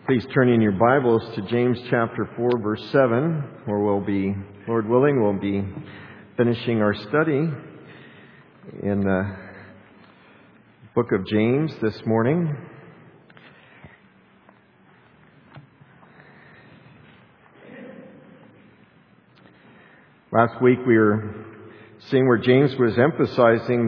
Please turn in your Bibles to James chapter 4, verse 7, where Lord willing, we'll be finishing our study in the book of James this morning. Last week we were seeing where James was emphasizing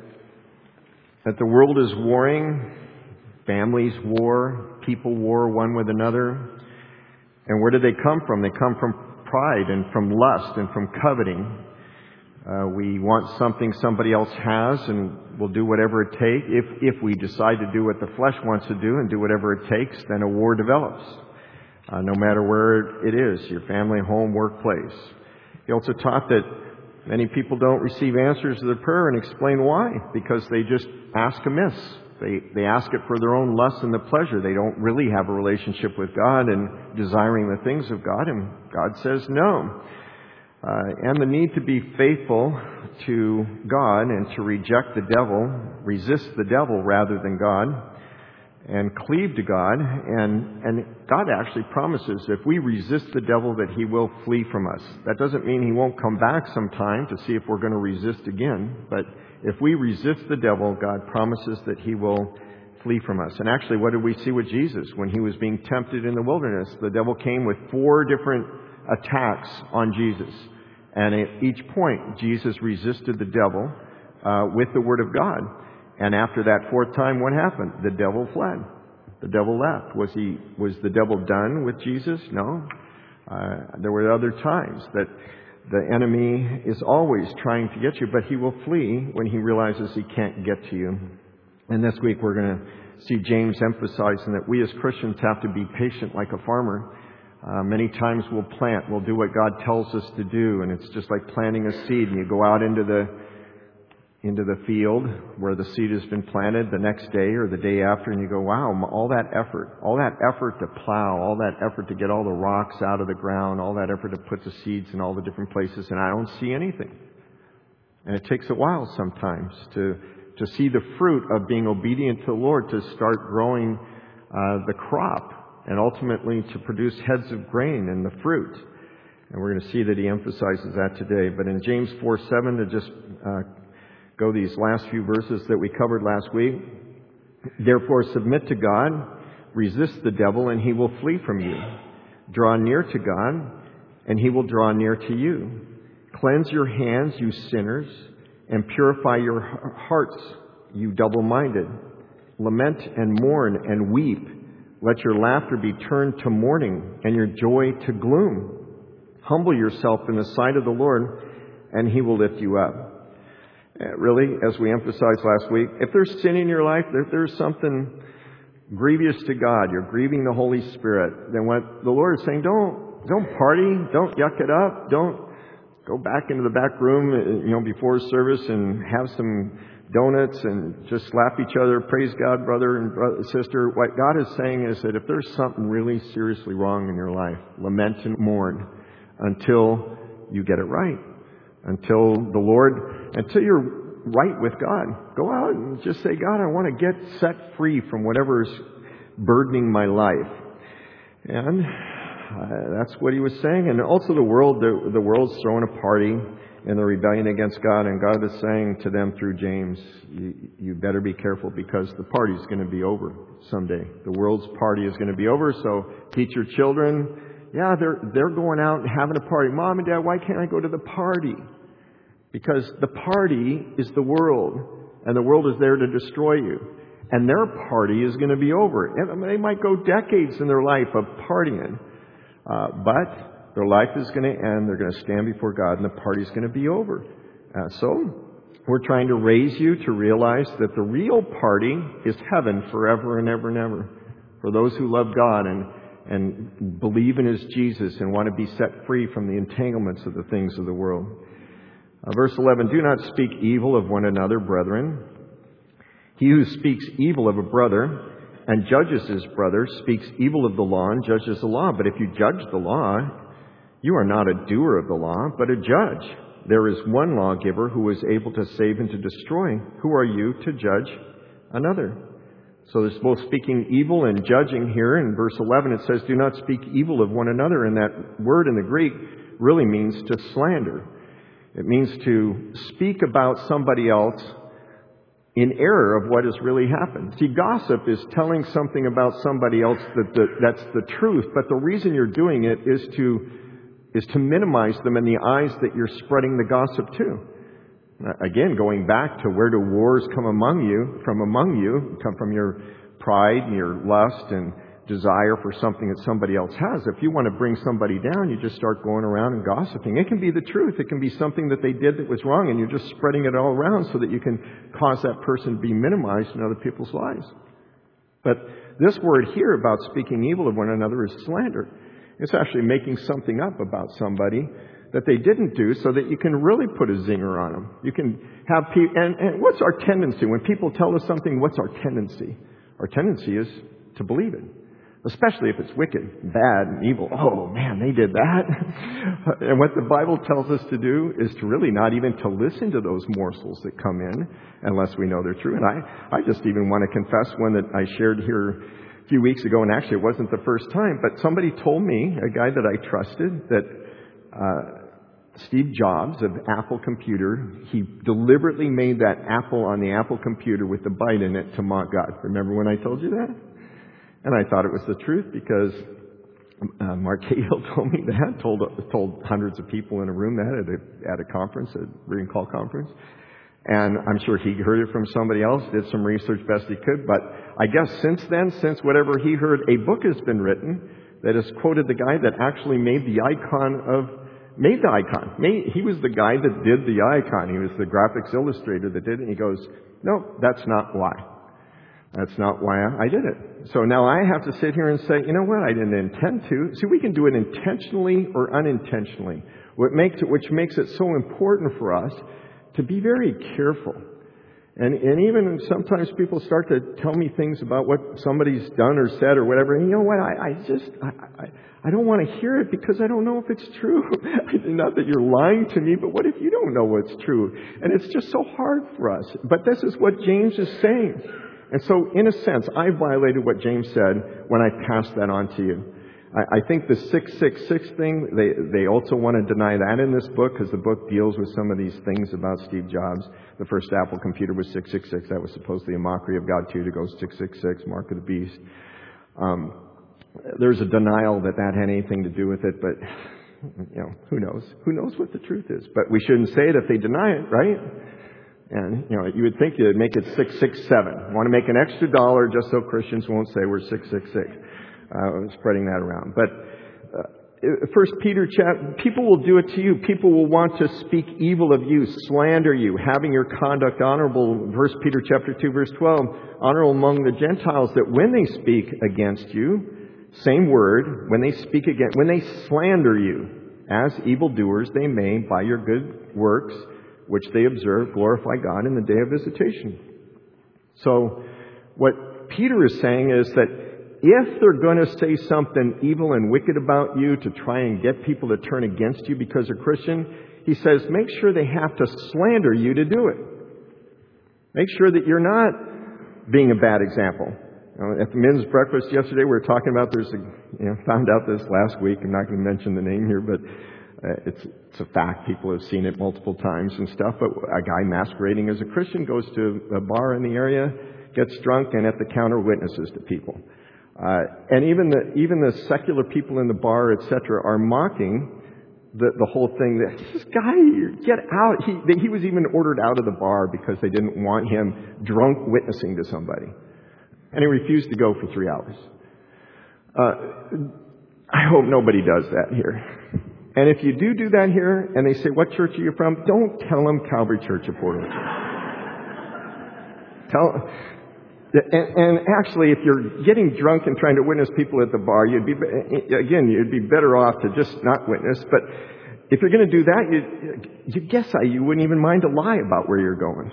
that the world is warring, families war, people war one with another. And where do they come from? They come from pride and from lust and from coveting. We want something somebody else has, and we'll do whatever it takes. If we decide to do what the flesh wants to do and do whatever it takes, then a war develops. No matter where it is, your family, home, workplace. He also taught that many people don't receive answers to their prayer and explain why. Because they just ask amiss. They ask it for their own lust and the pleasure. They don't really have a relationship with God and desiring the things of God. And God says no. And the need to be faithful to God and to reject the devil, resist the devil rather than God, and cleave to God. And God actually promises if we resist the devil that he will flee from us. That doesn't mean he won't come back sometime to see if we're going to resist again. But if we resist the devil, God promises that he will flee from us. And actually, what did we see with Jesus when he was being tempted in the wilderness? The devil came with 4 different attacks on Jesus. And at each point, Jesus resisted the devil with the Word of God. And after that 4th time, what happened? The devil fled. The devil left. Was the devil done with Jesus? No. There were other times that the enemy is always trying to get you, but he will flee when he realizes he can't get to you. And this week we're going to see James emphasizing that we as Christians have to be patient like a farmer. Many times we'll do what God tells us to do, and it's just like planting a seed, and you go out into the field where the seed has been planted the next day or the day after, and you go, wow, all that effort to plow, all that effort to get all the rocks out of the ground, all that effort to put the seeds in all the different places, and I don't see anything. And it takes a while sometimes to see the fruit of being obedient to the Lord, to start growing the crop, and ultimately to produce heads of grain and the fruit. And we're going to see that he emphasizes that today. But in James 4:7, to just go these last few verses that we covered last week. Therefore submit to God, resist the devil, and he will flee from you. Draw near to God, and he will draw near to you. Cleanse your hands, you sinners, and purify your hearts, you double-minded. Lament and mourn and weep. Let your laughter be turned to mourning, and your joy to gloom. Humble yourself in the sight of the Lord, and he will lift you up. Really, as we emphasized last week, if there's sin in your life, if there's something grievous to God, you're grieving the Holy Spirit, then what the Lord is saying, don't party, don't yuck it up, don't go back into the back room, before service and have some donuts and just slap each other. Praise God, brother and sister. What God is saying is that if there's something really seriously wrong in your life, lament and mourn until you get it right. Until you're right with God. Go out and just say, God, I want to get set free from whatever is burdening my life. And that's what he was saying. And also the world's throwing a party in the rebellion against God. And God is saying to them through James, you better be careful because the party's going to be over someday. The world's party is going to be over. So teach your children. Yeah, they're going out and having a party. Mom and Dad, why can't I go to the party? Because the party is the world, and the world is there to destroy you. And their party is going to be over. And they might go decades in their life of partying, but their life is going to end. They're going to stand before God, and the party is going to be over. So we're trying to raise you to realize that the real party is heaven forever and ever and ever. For those who love God and believe in his Jesus and want to be set free from the entanglements of the things of the world. Verse 11, do not speak evil of one another, brethren. He who speaks evil of a brother and judges his brother speaks evil of the law and judges the law. But if you judge the law, you are not a doer of the law, but a judge. There is one lawgiver who is able to save and to destroy. Who are you to judge another? So there's both speaking evil and judging here. In verse 11 it says, do not speak evil of one another. And that word in the Greek really means to slander. It means to speak about somebody else in error of what has really happened. See, gossip is telling something about somebody else that's the truth, but the reason you're doing it is to minimize them in the eyes that you're spreading the gossip to. Again, going back to where do wars come among you, come from your pride and your lust and desire for something that somebody else has. If you want to bring somebody down, you just start going around and gossiping. It can be the truth. It can be something that they did that was wrong, and you're just spreading it all around so that you can cause that person to be minimized in other people's lives. But this word here about speaking evil of one another is slander. It's actually making something up about somebody that they didn't do so that you can really put a zinger on them. You can have people, and what's our tendency? When people tell us something, what's our tendency? Our tendency is to believe it. Especially if it's wicked, bad, and evil. Oh, man, they did that. And what the Bible tells us to do is to really not even to listen to those morsels that come in unless we know they're true. And I just even want to confess one that I shared here a few weeks ago, and actually it wasn't the first time, but somebody told me, a guy that I trusted, that Steve Jobs of Apple Computer, he deliberately made that apple on the Apple computer with the bite in it to mock God. Remember when I told you that? And I thought it was the truth because Mark Cahill told me that, told hundreds of people in a room that at a conference, a ring call conference. And I'm sure he heard it from somebody else, did some research best he could. But I guess since then, since whatever he heard, a book has been written that has quoted the guy that actually made the icon. He was the guy that did the icon. He was the graphics illustrator that did it. And he goes, no, that's not why. That's not why I did it. So now I have to sit here and say, you know what? I didn't intend to. See, we can do it intentionally or unintentionally, which makes it so important for us to be very careful. And even sometimes people start to tell me things about what somebody's done or said or whatever. And you know what? I don't want to hear it because I don't know if it's true. Not that you're lying to me, but what if you don't know what's true? And it's just so hard for us. But this is what James is saying. And so, in a sense, I violated what James said when I passed that on to you. I think the 666 thing, they also want to deny that in this book because the book deals with some of these things about Steve Jobs. The first Apple computer was 666. That was supposedly a mockery of God too, to go 666, mark of the beast. There's a denial that had anything to do with it, but, who knows? Who knows what the truth is? But we shouldn't say it if they deny it, right? And, you would think you'd make it 667. Want to make an extra dollar just so Christians won't say we're 666. Spreading that around. But First Peter people will do it to you. People will want to speak evil of you, slander you, having your conduct honorable. 1 Peter chapter 2, verse 12, honorable among the Gentiles, that when they speak against you, same word, when they slander you as evildoers, they may, by your good works, which they observe, glorify God in the day of visitation. So what Peter is saying is that if they're going to say something evil and wicked about you to try and get people to turn against you because they're Christian, he says make sure they have to slander you to do it. Make sure that you're not being a bad example. At the men's breakfast yesterday, we were talking about found out this last week. I'm not going to mention the name here, but it's a fact. People have seen it multiple times and stuff. But a guy masquerading as a Christian goes to a bar in the area, gets drunk, and at the counter witnesses to people. And even the secular people in the bar, etc., are mocking the whole thing. That this guy, get out. He was even ordered out of the bar because they didn't want him drunk witnessing to somebody. And he refused to go for 3 hours. I hope nobody does that here. And if you do that here, and they say, what church are you from? Don't tell them Calvary Church of Portland. And actually, if you're getting drunk and trying to witness people at the bar, you'd be better off to just not witness. But if you're going to do that, you wouldn't even mind to lie about where you're going.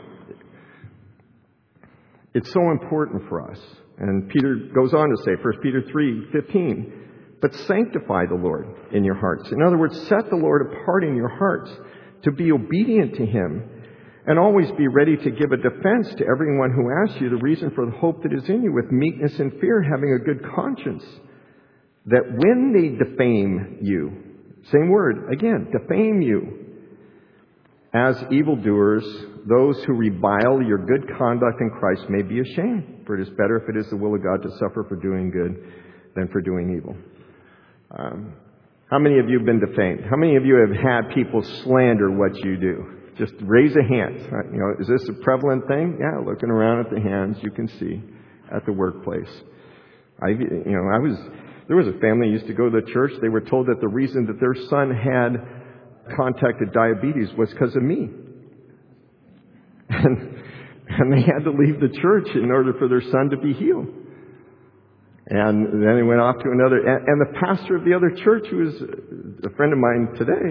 It's so important for us. And Peter goes on to say, 1 Peter 3:15, but sanctify the Lord in your hearts. In other words, set the Lord apart in your hearts to be obedient to Him. And always be ready to give a defense to everyone who asks you the reason for the hope that is in you with meekness and fear, having a good conscience. That when they defame you, same word, again, defame you, as evildoers, those who revile your good conduct in Christ may be ashamed. For it is better if it is the will of God to suffer for doing good than for doing evil. How many of you have been defamed? How many of you have had people slander what you do? Just raise a hand. Is this a prevalent thing? Yeah, looking around at the hands, you can see at the workplace. There was a family who used to go to the church. They were told that the reason that their son had contracted diabetes was because of me. And they had to leave the church in order for their son to be healed. And then they went off to another, and the pastor of the other church, who is a friend of mine today,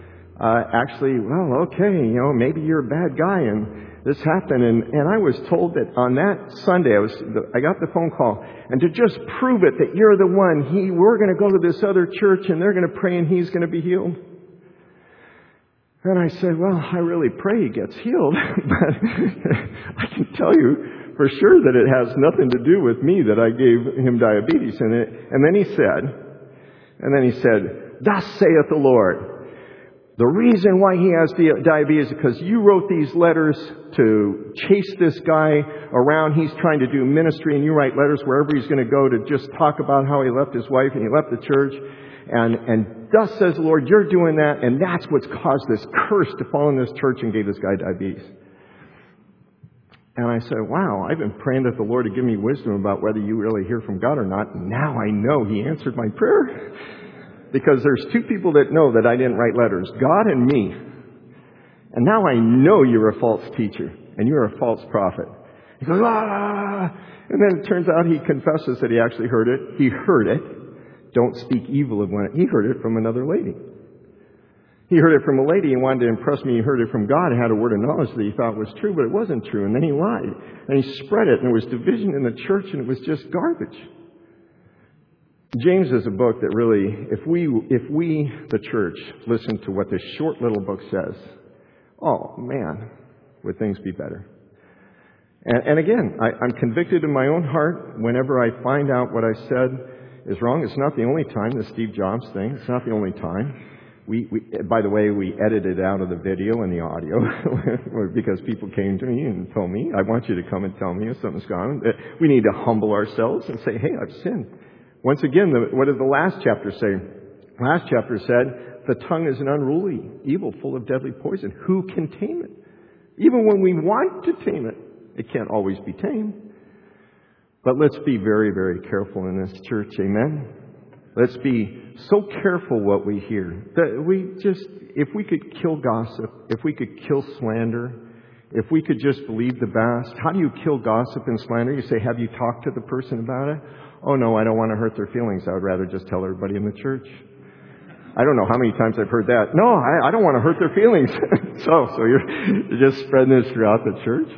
maybe you're a bad guy, and this happened. And I was told that on that Sunday, I got the phone call, and to just prove it that you're the one, we're going to go to this other church, and they're going to pray, and he's going to be healed. And I said, well, I really pray he gets healed, but I can tell you for sure that it has nothing to do with me that I gave him diabetes. And then he said, thus saith the Lord, the reason why he has diabetes is because you wrote these letters to chase this guy around. He's trying to do ministry, and you write letters wherever he's going to go to just talk about how he left his wife and he left the church. And thus says the Lord, you're doing that, and that's what's caused this curse to fall in this church and gave this guy diabetes. And I said, wow, I've been praying that the Lord would give me wisdom about whether you really hear from God or not. And now I know He answered my prayer. Because there's two people that know that I didn't write letters, God and me. And now I know you're a false teacher and you're a false prophet. He goes, ah! And then it turns out he confesses that he actually heard it. He heard it. Don't speak evil of one. He heard it from another lady. He heard it from a lady and wanted to impress me. He heard it from God and had a word of knowledge that he thought was true, but it wasn't true. And then he lied. And he spread it, and there was division in the church, and it was just garbage. James is a book that really, if we, the church, listen to what this short little book says, oh man, would things be better. And again, I'm convicted in my own heart whenever I find out what I said is wrong. It's not the only time, the Steve Jobs thing. It's not the only time. By the way, we edited out of the video and the audio because people came to me and told me, I want you to come and tell me if something's gone. We need to humble ourselves and say, hey, I've sinned. Once again, what did the last chapter say? Last chapter said, the tongue is an unruly evil full of deadly poison. Who can tame it? Even when we want to tame it, it can't always be tamed. But let's be very, very careful in this church. Amen? Let's be so careful what we hear. That if we could kill gossip, if we could kill slander, if we could just believe the best. How do you kill gossip and slander? You say, have you talked to the person about it? Oh no, I don't want to hurt their feelings. I would rather just tell everybody in the church. I don't know how many times I've heard that. No, I don't want to hurt their feelings. So you're just spreading this throughout the church.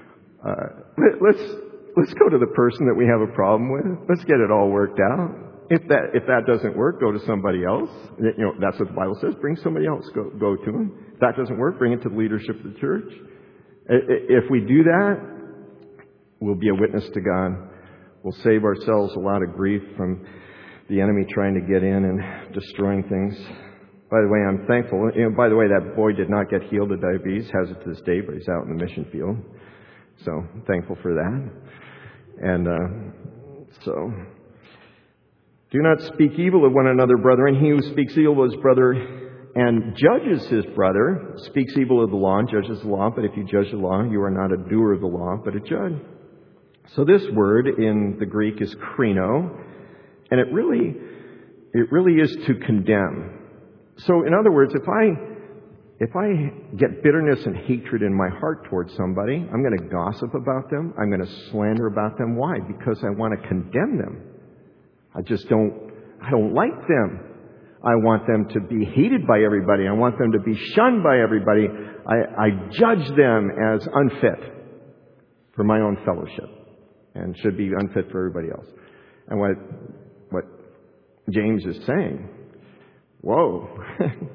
Let's go to the person that we have a problem with. Let's get it all worked out. If that doesn't work, go to somebody else. That's what the Bible says. Bring somebody else. Go to them. If that doesn't work, bring it to the leadership of the church. If we do that, we'll be a witness to God. We'll save ourselves a lot of grief from the enemy trying to get in and destroying things. By the way, I'm thankful. By the way, that boy did not get healed of diabetes. Has it to this day, but he's out in the mission field. So I'm thankful for that. And so, do not speak evil of one another, brethren. He who speaks evil of his brother and judges his brother speaks evil of the law and judges the law. But if you judge the law, you are not a doer of the law, but a judge. So this word in the Greek is krino, and it really is to condemn. So in other words, if I get bitterness and hatred in my heart towards somebody, I'm going to gossip about them. I'm going to slander about them. Why? Because I want to condemn them. I don't like them. I want them to be hated by everybody. I want them to be shunned by everybody. I judge them as unfit for my own fellowship and should be unfit for everybody else. And what James is saying, whoa,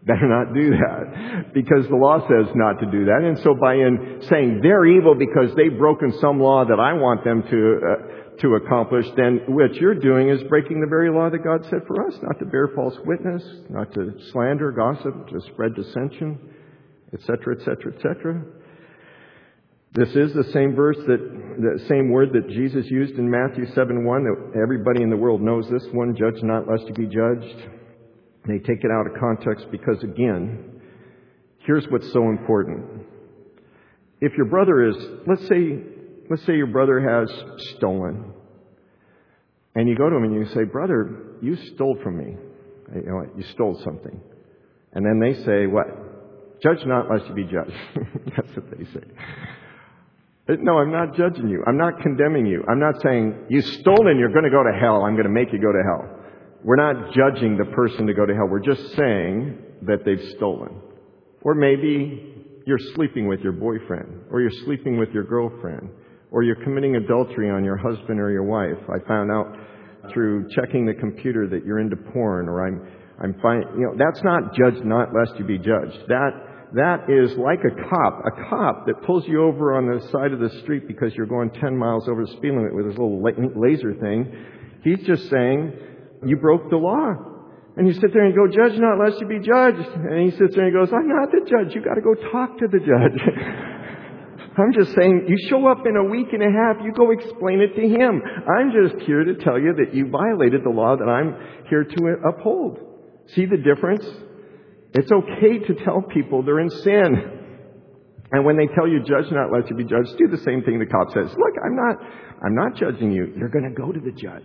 Better not do that, because the law says not to do that. And so by saying they're evil because they've broken some law that I want them to accomplish, then what you're doing is breaking the very law that God set for us, not to bear false witness, not to slander, gossip, to spread dissension, etc., etc., etc. This is the same verse, the same word that Jesus used in Matthew 7:1, that everybody in the world knows this one, judge not lest you be judged. They take it out of context because, again, here's what's so important. If your brother is, let's say your brother has stolen, and you go to him and you say, brother, you stole from me. You know what? You stole something. And then they say, what? Judge not lest you be judged. That's what they say. No, I'm not judging you. I'm not condemning you. I'm not saying, you stole and you're going to go to hell. I'm going to make you go to hell. We're not judging the person to go to hell. We're just saying that they've stolen. Or maybe you're sleeping with your boyfriend, or you're sleeping with your girlfriend, or you're committing adultery on your husband or your wife. I found out through checking the computer that you're into porn, or I'm fine. You know, that's not judge not lest you be judged. That is like a cop that pulls you over on the side of the street because you're going 10 miles over the speed limit with his little laser thing. He's just saying, you broke the law. And you sit there and you go, judge not lest you be judged. And he sits there and he goes, I'm not the judge. You got to go talk to the judge. I'm just saying, you show up in a week and a half, you go explain it to him. I'm just here to tell you that you violated the law that I'm here to uphold. See the difference? It's okay to tell people they're in sin. And when they tell you, judge not lest you be judged, do the same thing the cop says. Look, I'm not judging you. You're going to go to the judge.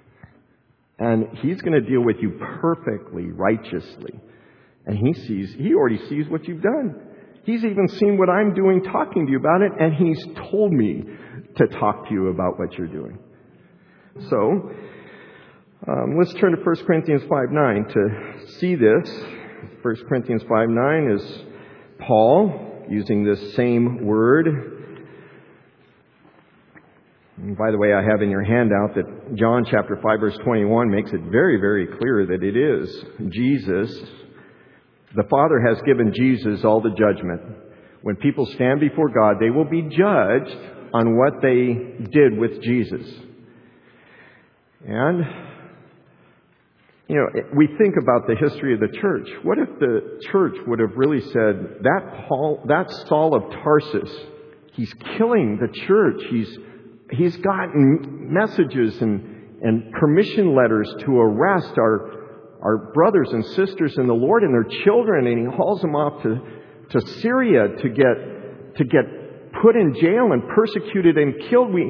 And he's going to deal with you perfectly, righteously. And he already sees what you've done. He's even seen what I'm doing, talking to you about it, and he's told me to talk to you about what you're doing. So, let's turn to 1 Corinthians 5:9 to see this. 1 Corinthians 5:9 is Paul using this same word. And by the way, I have in your handout that John chapter 5 verse 21 makes it very, very clear that it is Jesus. The Father has given Jesus all the judgment. When people stand before God, they will be judged on what they did with Jesus. And, you know, we think about the history of the church. What if the church would have really said, that Saul of Tarsus, he's killing the church. He's gotten messages and permission letters to arrest our brothers and sisters in the Lord and their children, and he hauls them off to Syria to get put in jail and persecuted and killed. We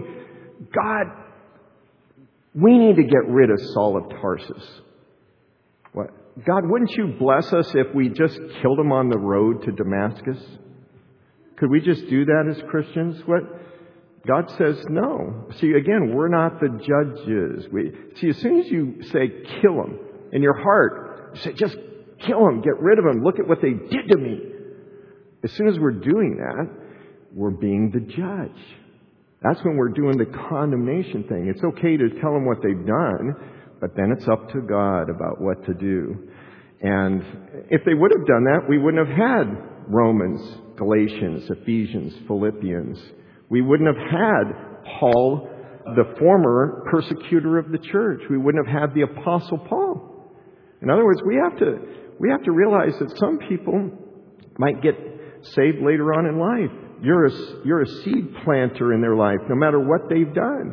need to get rid of Saul of Tarsus. What? God, wouldn't you bless us if we just killed him on the road to Damascus? Could we just do that as Christians? What? God says no. See, again, we're not the judges. As soon as you say kill him, in your heart, you say just kill him, get rid of him, look at what they did to me. As soon as we're doing that, we're being the judge. That's when we're doing the condemnation thing. It's okay to tell them what they've done, but then it's up to God about what to do. And if they would have done that, we wouldn't have had Romans, Galatians, Ephesians, Philippians. We wouldn't have had Paul, the former persecutor of the church. We wouldn't have had the Apostle Paul. In other words, we have to realize that some people might get saved later on in life. You're a seed planter in their life, no matter what they've done.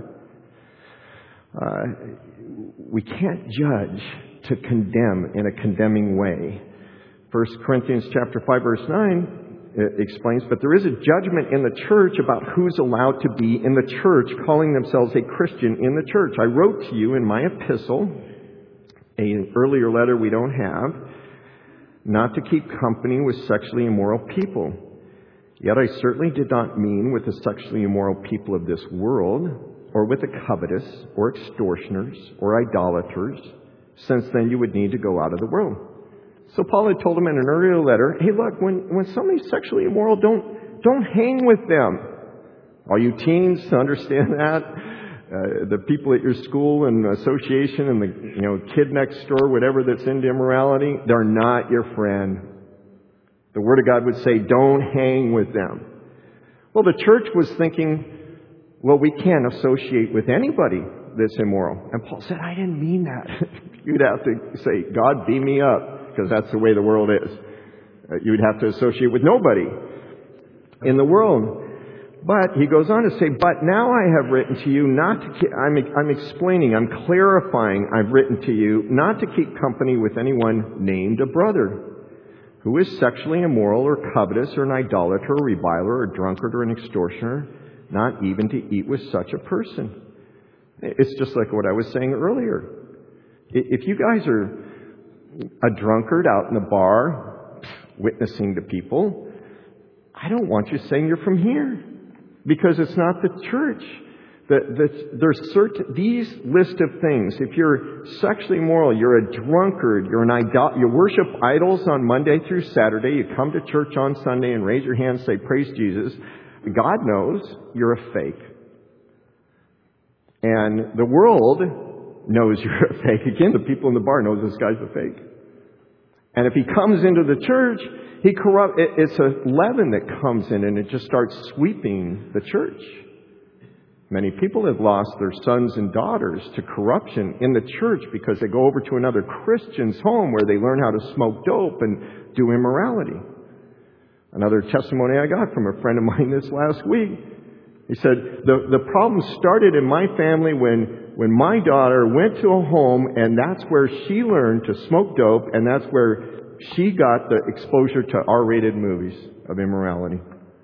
We can't judge to condemn in a condemning way. 1 Corinthians chapter 5 verse 9 explains, but there is a judgment in the church about who's allowed to be in the church, calling themselves a Christian in the church. I wrote to you in my epistle, an earlier letter we don't have, not to keep company with sexually immoral people. Yet I certainly did not mean with the sexually immoral people of this world, or with the covetous, or extortioners, or idolaters, since then you would need to go out of the world. So Paul had told him in an earlier letter, hey look, when somebody's sexually immoral, don't hang with them. All you teens understand that? the people at your school and association and the kid next door, whatever that's into immorality, they're not your friend. The Word of God would say, don't hang with them. Well, the church was thinking, well, we can't associate with anybody that's immoral. And Paul said, I didn't mean that. You'd have to say, God, beam me up, because that's the way the world is. You'd have to associate with nobody in the world. But he goes on to say, but now I have written to you not to, I'm explaining, I'm clarifying, I've written to you not to keep company with anyone named a brother who is sexually immoral or covetous or an idolater or reviler or a drunkard or an extortioner, not even to eat with such a person. It's just like what I was saying earlier. If you guys are a drunkard out in the bar witnessing to people, I don't want you saying you're from here. Because it's not the church. There's certain, these list of things. If you're sexually immoral, you're a drunkard, you worship idols on Monday through Saturday, you come to church on Sunday and raise your hand and say, praise Jesus. God knows you're a fake. And the world knows you're a fake. Again, the people in the bar knows this guy's a fake. And if he comes into the church, it's a leaven that comes in and it just starts sweeping the church. Many people have lost their sons and daughters to corruption in the church because they go over to another Christian's home where they learn how to smoke dope and do immorality. Another testimony I got from a friend of mine this last week. He said, the problem started in my family when my daughter went to a home and that's where she learned to smoke dope and that's where she got the exposure to R-rated movies of immorality.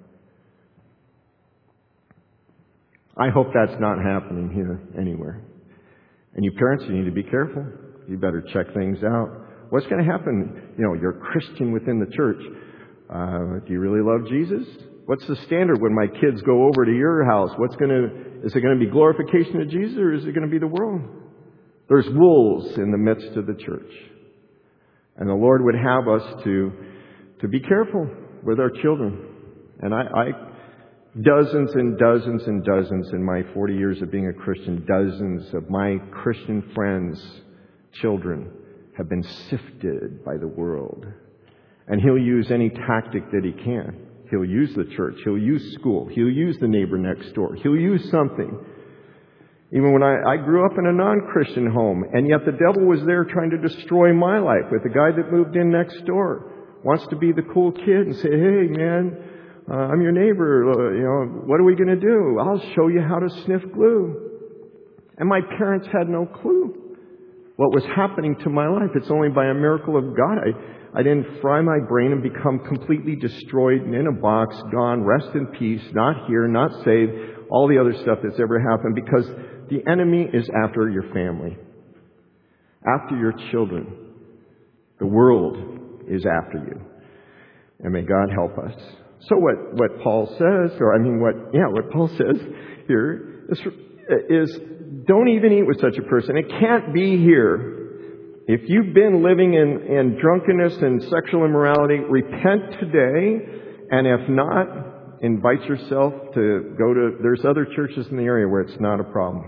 I hope that's not happening here anywhere. And you parents, you need to be careful. You better check things out. What's going to happen? You're a Christian within the church. Do you really love Jesus? What's the standard when my kids go over to your house? Is it going to be glorification of Jesus or is it going to be the world? There's wolves in the midst of the church. And the Lord would have us to be careful with our children. And I dozens and dozens and dozens in my 40 years of being a Christian, dozens of my Christian friends' children have been sifted by the world. And he'll use any tactic that he can. He'll use the church. He'll use school. He'll use the neighbor next door. He'll use something. Even when I grew up in a non-Christian home, and yet the devil was there trying to destroy my life with the guy that moved in next door. Wants to be the cool kid and say, hey, man, I'm your neighbor. What are we going to do? I'll show you how to sniff glue. And my parents had no clue what was happening to my life. It's only by a miracle of God. I didn't fry my brain and become completely destroyed and in a box, gone, rest in peace, not here, not saved, all the other stuff that's ever happened, because the enemy is after your family, after your children. The world is after you. And may God help us. So what Paul says, what Paul says here is don't even eat with such a person. It can't be here. If you've been living in drunkenness and sexual immorality, repent today. And if not, invite yourself to go to, there's other churches in the area where it's not a problem.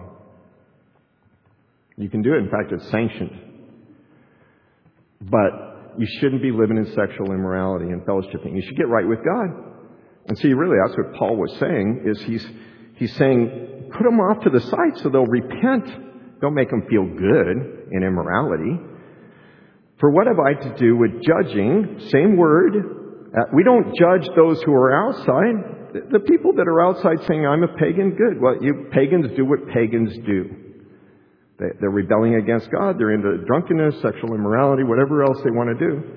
You can do it. In fact, it's sanctioned. But you shouldn't be living in sexual immorality and fellowshipping. You should get right with God. And see, really, that's what Paul was saying, is he's saying, put them off to the side so they'll repent. Don't make them feel good in immorality. For what have I to do with judging? Same word. We don't judge those who are outside. The people that are outside saying, I'm a pagan, good. Well, you pagans do what pagans do. They're rebelling against God. They're into drunkenness, sexual immorality, whatever else they want to do.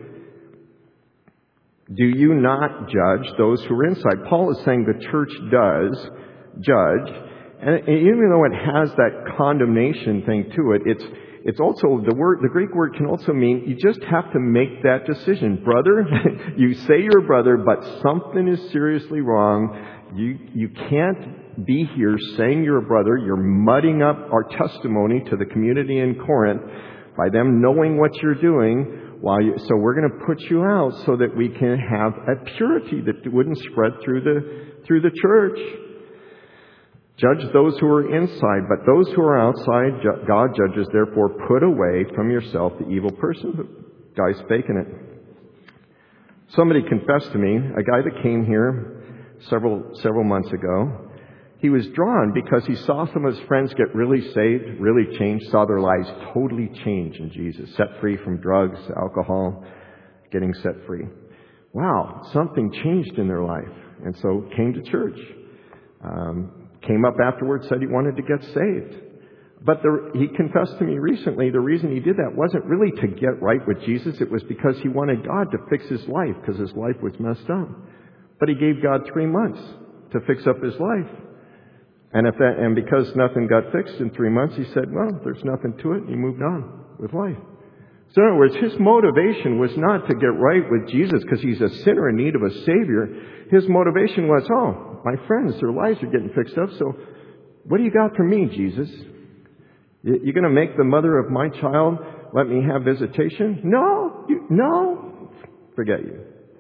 Do you not judge those who are inside? Paul is saying the church does judge. And even though it has that condemnation thing to it, it's also, the Greek word can also mean you just have to make that decision. Brother, you say you're a brother, but something is seriously wrong. You can't be here saying you're a brother. You're mudding up our testimony to the community in Corinth by them knowing what you're doing. So we're going to put you out so that we can have a purity that wouldn't spread through the church. Judge those who are inside, but those who are outside, God judges. Therefore, put away from yourself the evil person. The guy's faking it. Somebody confessed to me, a guy that came here several months ago. He was drawn because he saw some of his friends get really saved, really changed, saw their lives totally change in Jesus, set free from drugs, alcohol, getting set free. Wow, something changed in their life. And so came to church. Came up afterwards, said he wanted to get saved. But he confessed to me recently the reason he did that wasn't really to get right with Jesus. It was because he wanted God to fix his life because his life was messed up. But he gave God 3 months to fix up his life. And because nothing got fixed in 3 months, he said, well, there's nothing to it. And he moved on with life. So in other words, his motivation was not to get right with Jesus because he's a sinner in need of a Savior. His motivation was, oh, my friends, their lives are getting fixed up, so what do you got for me, Jesus? You're going to make the mother of my child let me have visitation? No. Forget you.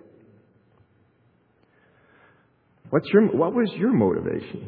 What was your motivation?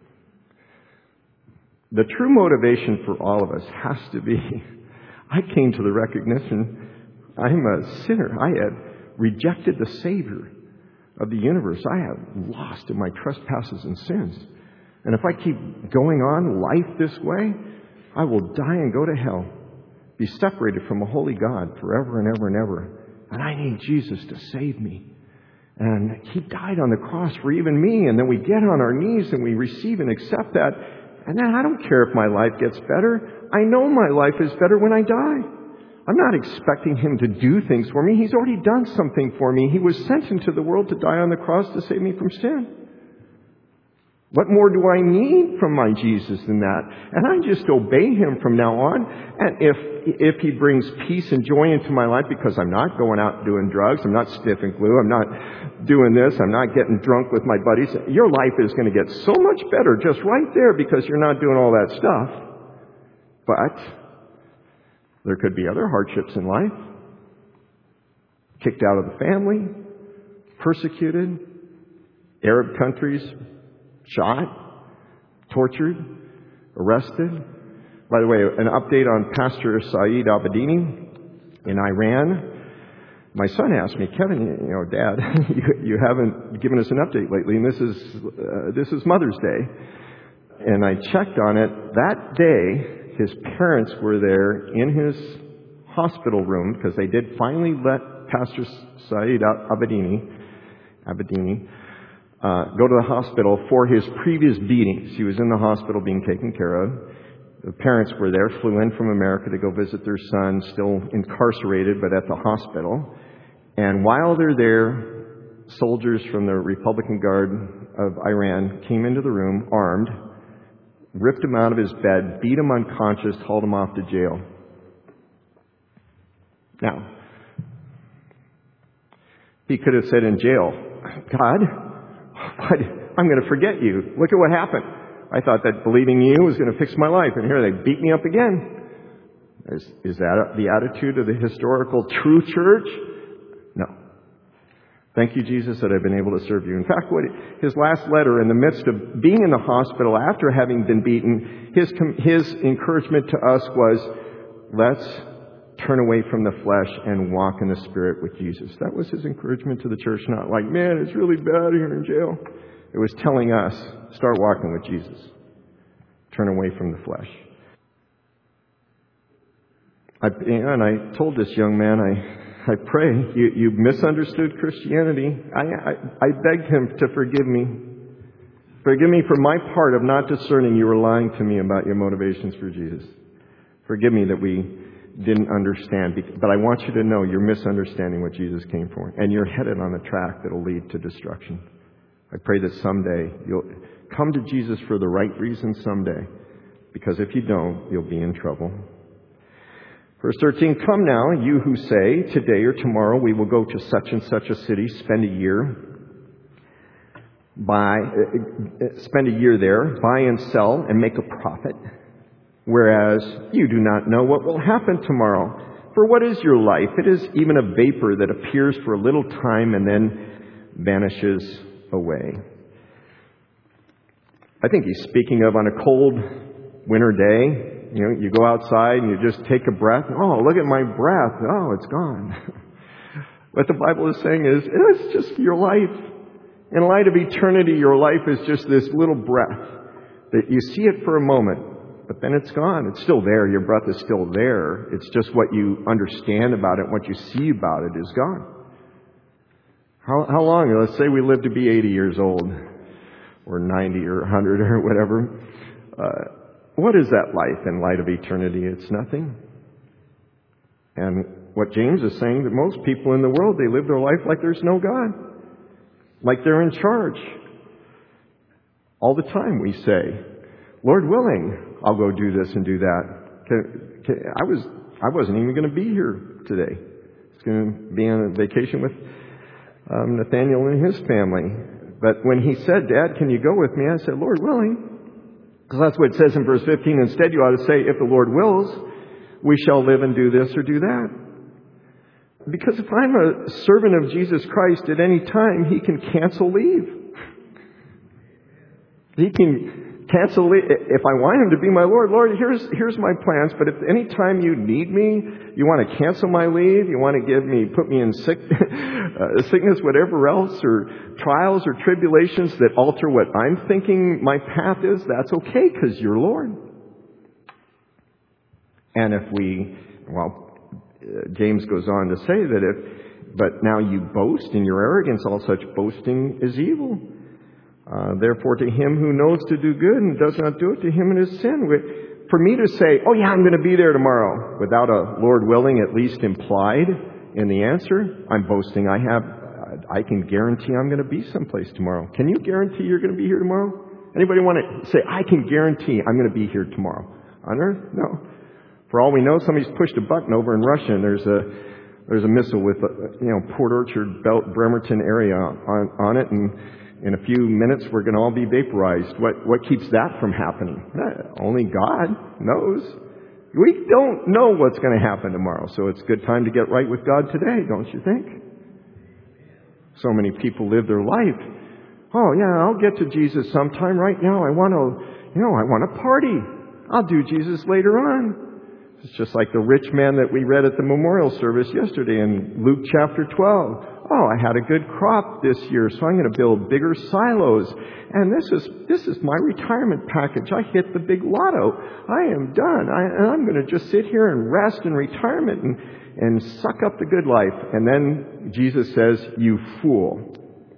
The true motivation for all of us has to be, I came to the recognition I'm a sinner. I had rejected the Savior of the universe. I have lost in my trespasses and sins. And if I keep going on life this way, I will die and go to hell, be separated from a holy God forever and ever and ever. And I need Jesus to save me. And he died on the cross for even me. And then we get on our knees and we receive and accept that. And then I don't care if my life gets better. I know my life is better when I die. I'm not expecting him to do things for me. He's already done something for me. He was sent into the world to die on the cross to save me from sin. What more do I need from my Jesus than that? And I just obey him from now on. And if he brings peace and joy into my life because I'm not going out doing drugs, I'm not sniffing glue, I'm not doing this, I'm not getting drunk with my buddies, your life is going to get so much better just right there because you're not doing all that stuff. But there could be other hardships in life. Kicked out of the family, persecuted, Arab countries, shot, tortured, arrested. By the way, an update on Pastor Saeed Abedini in Iran. My son asked me, Kevin, Dad, you haven't given us an update lately, and this is Mother's Day. And I checked on it. That day, his parents were there in his hospital room because they did finally let Pastor Saeed Abedini go to the hospital for his previous beatings. He was in the hospital being taken care of. The parents were there, flew in from America to go visit their son, still incarcerated but at the hospital. And while they're there, soldiers from the Republican Guard of Iran came into the room, armed, ripped him out of his bed, beat him unconscious, hauled him off to jail. Now, he could have said in jail, God, I'm going to forget you. Look at what happened. I thought that believing you was going to fix my life, and here they beat me up again. Is that the attitude of the historical true church? No. Thank you, Jesus, that I've been able to serve you. In fact, his last letter, in the midst of being in the hospital after having been beaten, his encouragement to us was, let's turn away from the flesh and walk in the Spirit with Jesus. That was his encouragement to the church, not like, man, it's really bad here in jail. It was telling us, start walking with Jesus. Turn away from the flesh. And I told this young man, I pray you misunderstood Christianity. I begged him to forgive me. Forgive me for my part of not discerning you were lying to me about your motivations for Jesus. Forgive me that we didn't understand. But I want you to know you're misunderstanding what Jesus came for. And you're headed on a track that'll lead to destruction. I pray that someday you'll come to Jesus for the right reason someday. Because if you don't, you'll be in trouble. Verse 13, come now, you who say, today or tomorrow we will go to such and such a city, spend a year there, buy and sell, and make a profit. Whereas you do not know what will happen tomorrow. For what is your life? It is even a vapor that appears for a little time and then vanishes away. I think he's speaking of on a cold winter day. You know, you go outside and you just take a breath. Oh, look at my breath. Oh, it's gone. What the Bible is saying is, it's just your life. In light of eternity, your life is just this little breath that you see it for a moment, but then it's gone. It's still there. Your breath is still there. It's just what you understand about it, what you see about it is gone. How long? Let's say we live to be 80 years old, or 90 or 100 or whatever. What is that life in light of eternity? It's nothing. And what James is saying, that most people in the world, they live their life like there's no God. Like they're in charge. All the time we say, Lord willing, I'll go do this and do that. I wasn't even going to be here today. I was going to be on a vacation with Nathaniel and his family. But when he said, Dad, can you go with me? I said, Lord willing. Because that's what it says in verse 15. Instead, you ought to say, if the Lord wills, we shall live and do this or do that. Because if I'm a servant of Jesus Christ, at any time, He can cancel leave. He can cancel leave. If I want Him to be my Lord, here's my plans, but if any time you need me, you want to cancel my leave, you want to put me in sickness, whatever else, or trials or tribulations that alter what I'm thinking my path is, that's okay, because you're Lord. And if James goes on to say that but now you boast in your arrogance, all such boasting is evil. Therefore to him who knows to do good and does not do it, to him it is sin. For me to say, oh yeah, I'm going to be there tomorrow, without a Lord willing at least implied in the answer, I'm boasting. I can guarantee I'm going to be someplace tomorrow. Can you guarantee you're going to be here tomorrow? Anybody want to say, I can guarantee I'm going to be here tomorrow? On earth? No. For all we know, somebody's pushed a button over in Russia and there's a missile with, Port Orchard, Bremerton area on it, and in a few minutes we're going to all be vaporized. What keeps that from happening? Only God knows. We don't know what's going to happen tomorrow, so it's a good time to get right with God today, don't you think? So many people live their life. Oh yeah, I'll get to Jesus sometime. Right now I want to party. I'll do Jesus later on. It's just like the rich man that we read at the memorial service yesterday in Luke chapter 12. Oh, I had a good crop this year, so I'm going to build bigger silos. And this is my retirement package. I hit the big lotto. I am done. I'm going to just sit here and rest in retirement and suck up the good life. And then Jesus says, you fool.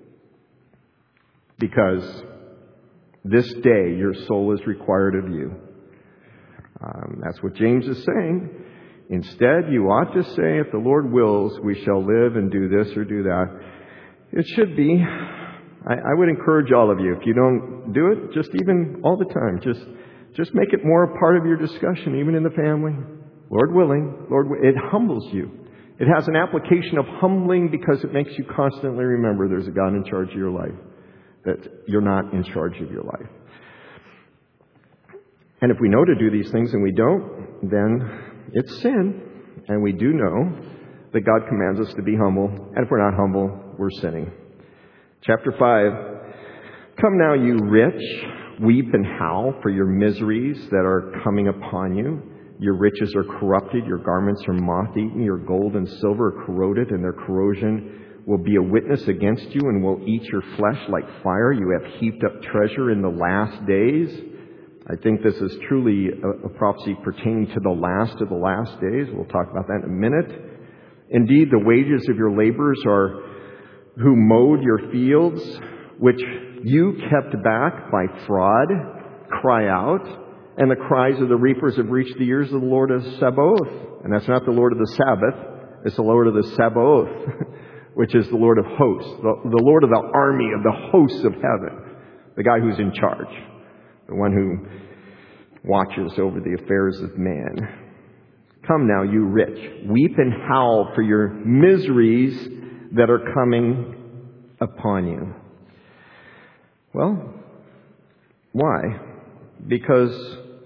Because this day your soul is required of you. That's what James is saying. Instead, you ought to say, if the Lord wills, we shall live and do this or do that. It should be. I would encourage all of you, if you don't do it, just even all the time, just make it more a part of your discussion, even in the family. Lord willing, it humbles you. It has an application of humbling because it makes you constantly remember there's a God in charge of your life, that you're not in charge of your life. And if we know to do these things and we don't, then it's sin. And we do know that God commands us to be humble. And if we're not humble, we're sinning. Chapter 5. Come now, you rich, weep and howl for your miseries that are coming upon you. Your riches are corrupted, your garments are moth-eaten, your gold and silver are corroded, and their corrosion will be a witness against you and will eat your flesh like fire. You have heaped up treasure in the last days. I think this is truly a prophecy pertaining to the last of the last days. We'll talk about that in a minute. Indeed, the wages of your laborers are who mowed your fields, which you kept back by fraud, cry out. And the cries of the reapers have reached the ears of the Lord of Sabaoth. And that's not the Lord of the Sabbath. It's the Lord of the Sabaoth, which is the Lord of hosts, the Lord of the army of the hosts of heaven, the guy who's in charge. The one who watches over the affairs of man. Come now, you rich, weep and howl for your miseries that are coming upon you. Well, why? Because,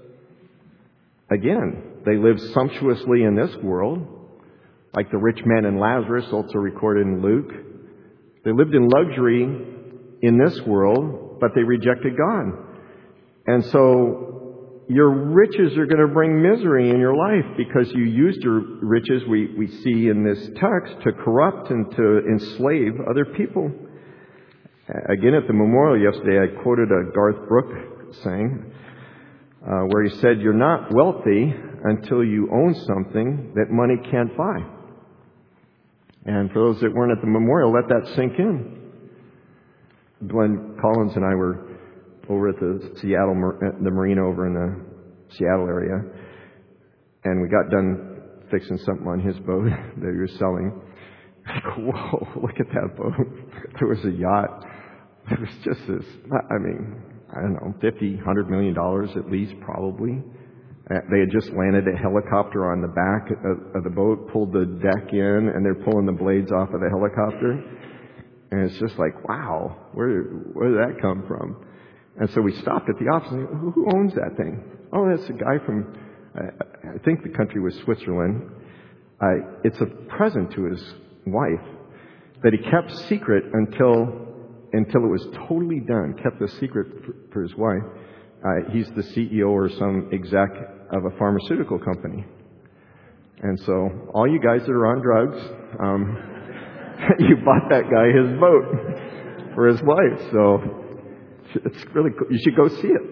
again, they live sumptuously in this world, like the rich man and Lazarus, also recorded in Luke. They lived in luxury in this world, but they rejected God. And so your riches are going to bring misery in your life because you used your riches, we see in this text, to corrupt and to enslave other people. Again, at the memorial yesterday, I quoted a Garth Brooks saying, where he said, "You're not wealthy until you own something that money can't buy." And for those that weren't at the memorial, let that sink in. Glenn Collins and I were over at the marina over in the Seattle area, and we got done fixing something on his boat that he was selling. I go, "Whoa, look at that boat." There was a yacht. It was just this, I don't know, $50, $100 million at least, probably. They had just landed a helicopter on the back of the boat, pulled the deck in, and they're pulling the blades off of the helicopter. And it's just like, wow, where did that come from? And so we stopped at the office and said, "Who owns that thing?" "Oh, that's a guy from, I think the country was Switzerland." It's a present to his wife that he kept secret until it was totally done, kept the secret for his wife. He's the CEO or some exec of a pharmaceutical company. And so all you guys that are on drugs, you bought that guy his boat for his wife. So it's really cool. You should go see it.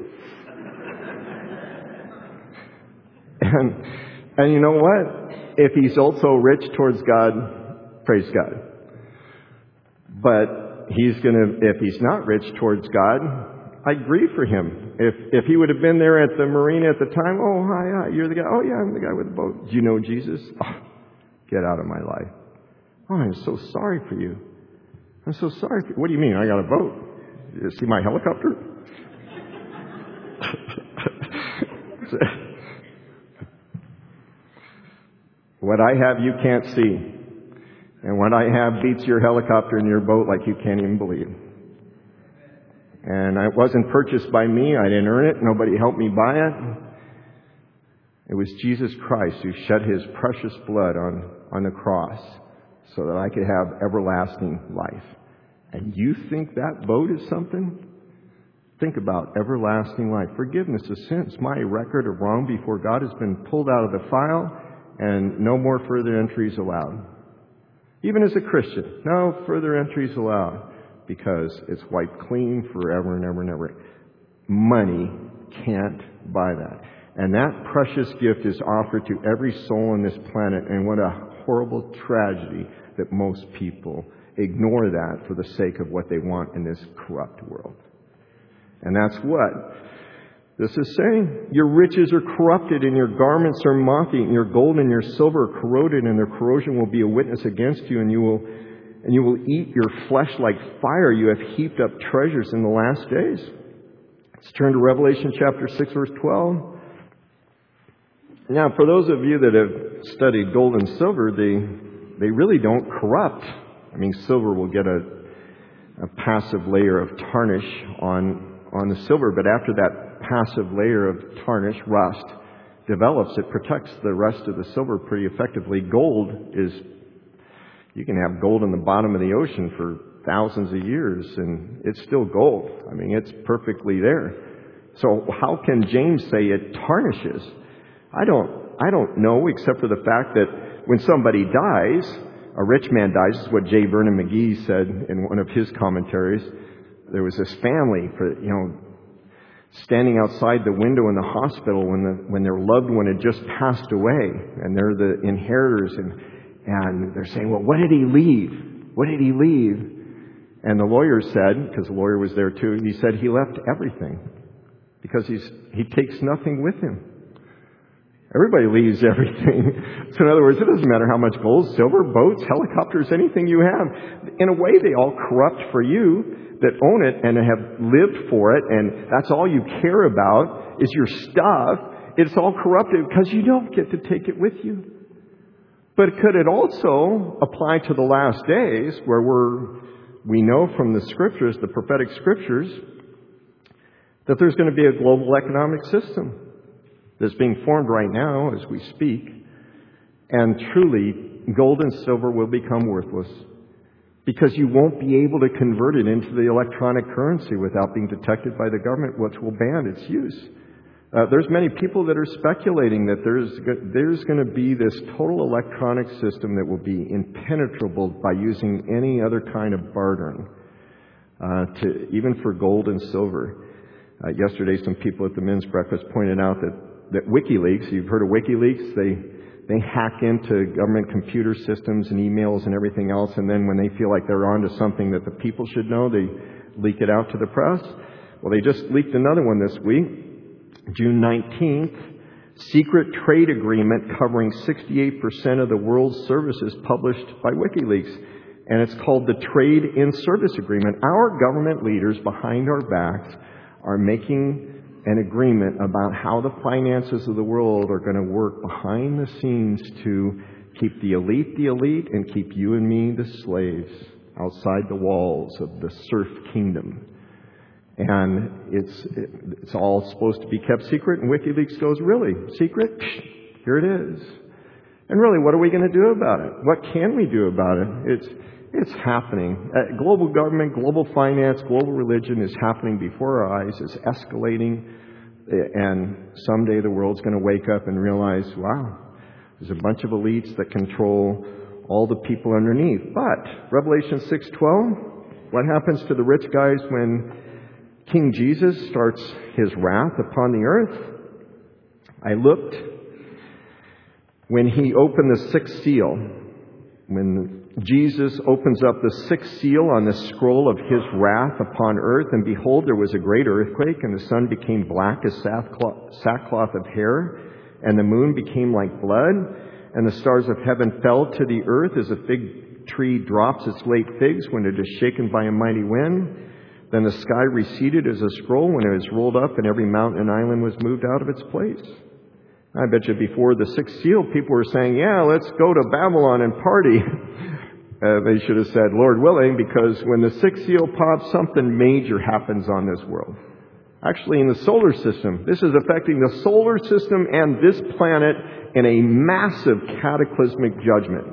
And you know what? If he's also rich towards God, praise God. But if he's not rich towards God, I grieve for him. If he would have been there at the marina at the time, "Oh, hi, you're the guy." "Oh, yeah, I'm the guy with the boat." "Do you know Jesus?" "Oh, get out of my life." "Oh, I'm so sorry for you. I'm so sorry for you." "What do you mean? I got a boat. You see my helicopter?" What I have you can't see. And what I have beats your helicopter and your boat like you can't even believe. And it wasn't purchased by me. I didn't earn it. Nobody helped me buy it. It was Jesus Christ who shed his precious blood on the cross so that I could have everlasting life. And you think that boat is something? Think about everlasting life. Forgiveness of sins. My record of wrong before God has been pulled out of the file, and no more further entries allowed. Even as a Christian, no further entries allowed, because it's wiped clean forever and ever and ever. Money can't buy that. And that precious gift is offered to every soul on this planet. And what a horrible tragedy that most people ignore that for the sake of what they want in this corrupt world. And that's what this is saying. Your riches are corrupted and your garments are moth-eaten, and your gold and your silver are corroded, and their corrosion will be a witness against you, and you will eat your flesh like fire. You have heaped up treasures in the last days. Let's turn to Revelation chapter 6, verse 12. Now, for those of you that have studied gold and silver, they really don't corrupt. I mean, silver will get a passive layer of tarnish on the silver, but after that passive layer of tarnish, rust, develops, it protects the rest of the silver pretty effectively. Gold is, you can have gold in the bottom of the ocean for thousands of years and it's still gold. I mean, it's perfectly there. So how can James say it tarnishes? I don't know, except for the fact that when somebody dies, a rich man dies. This is what J. Vernon McGee said in one of his commentaries. There was this family standing outside the window in the hospital when their loved one had just passed away, and they're the inheritors, and they're saying, "Well, what did he leave? What did he leave?" And the lawyer said, because the lawyer was there too, he said he left everything because he takes nothing with him. Everybody leaves everything. So in other words, it doesn't matter how much gold, silver, boats, helicopters, anything you have. In a way, they all corrupt for you that own it and have lived for it, and that's all you care about is your stuff. It's all corrupted because you don't get to take it with you. But could it also apply to the last days where we know from the scriptures, the prophetic scriptures, that there's going to be a global economic system that's being formed right now as we speak. And truly, gold and silver will become worthless. because you won't be able to convert it into the electronic currency without being detected by the government, which will ban its use. There's many people that are speculating that there's going to be this total electronic system that will be impenetrable by using any other kind of bartering, even for gold and silver. Yesterday, some people at the men's breakfast pointed out that WikiLeaks, you've heard of WikiLeaks, they hack into government computer systems and emails and everything else, and then when they feel like they're onto something that the people should know, they leak it out to the press. Well, they just leaked another one this week, June 19th, secret trade agreement covering 68% of the world's services published by WikiLeaks. And it's called the Trade in Service Agreement. Our government leaders behind our backs are making an agreement about how the finances of the world are going to work behind the scenes to keep the elite, and keep you and me, the slaves, outside the walls of the serf kingdom. And it's all supposed to be kept secret, and WikiLeaks goes, really? Secret? Here it is. And really, what are we going to do about it? What can we do about it? It's happening. Global government, global finance, global religion is happening before our eyes. It's escalating. And someday the world's going to wake up and realize, wow, there's a bunch of elites that control all the people underneath. But Revelation 6:12, what happens to the rich guys when King Jesus starts his wrath upon the earth? I looked when he opened the sixth seal. When Jesus opens up the sixth seal on the scroll of his wrath upon earth, and behold, there was a great earthquake, and the sun became black as sackcloth of hair, and the moon became like blood, and the stars of heaven fell to the earth as a fig tree drops its late figs when it is shaken by a mighty wind. Then the sky receded as a scroll when it was rolled up, and every mountain and island was moved out of its place. I bet you before the sixth seal, people were saying, yeah, let's go to Babylon and party. They should have said, Lord willing, because when the sixth seal pops, something major happens on this world. Actually, in the solar system. This is affecting the solar system and this planet in a massive cataclysmic judgment.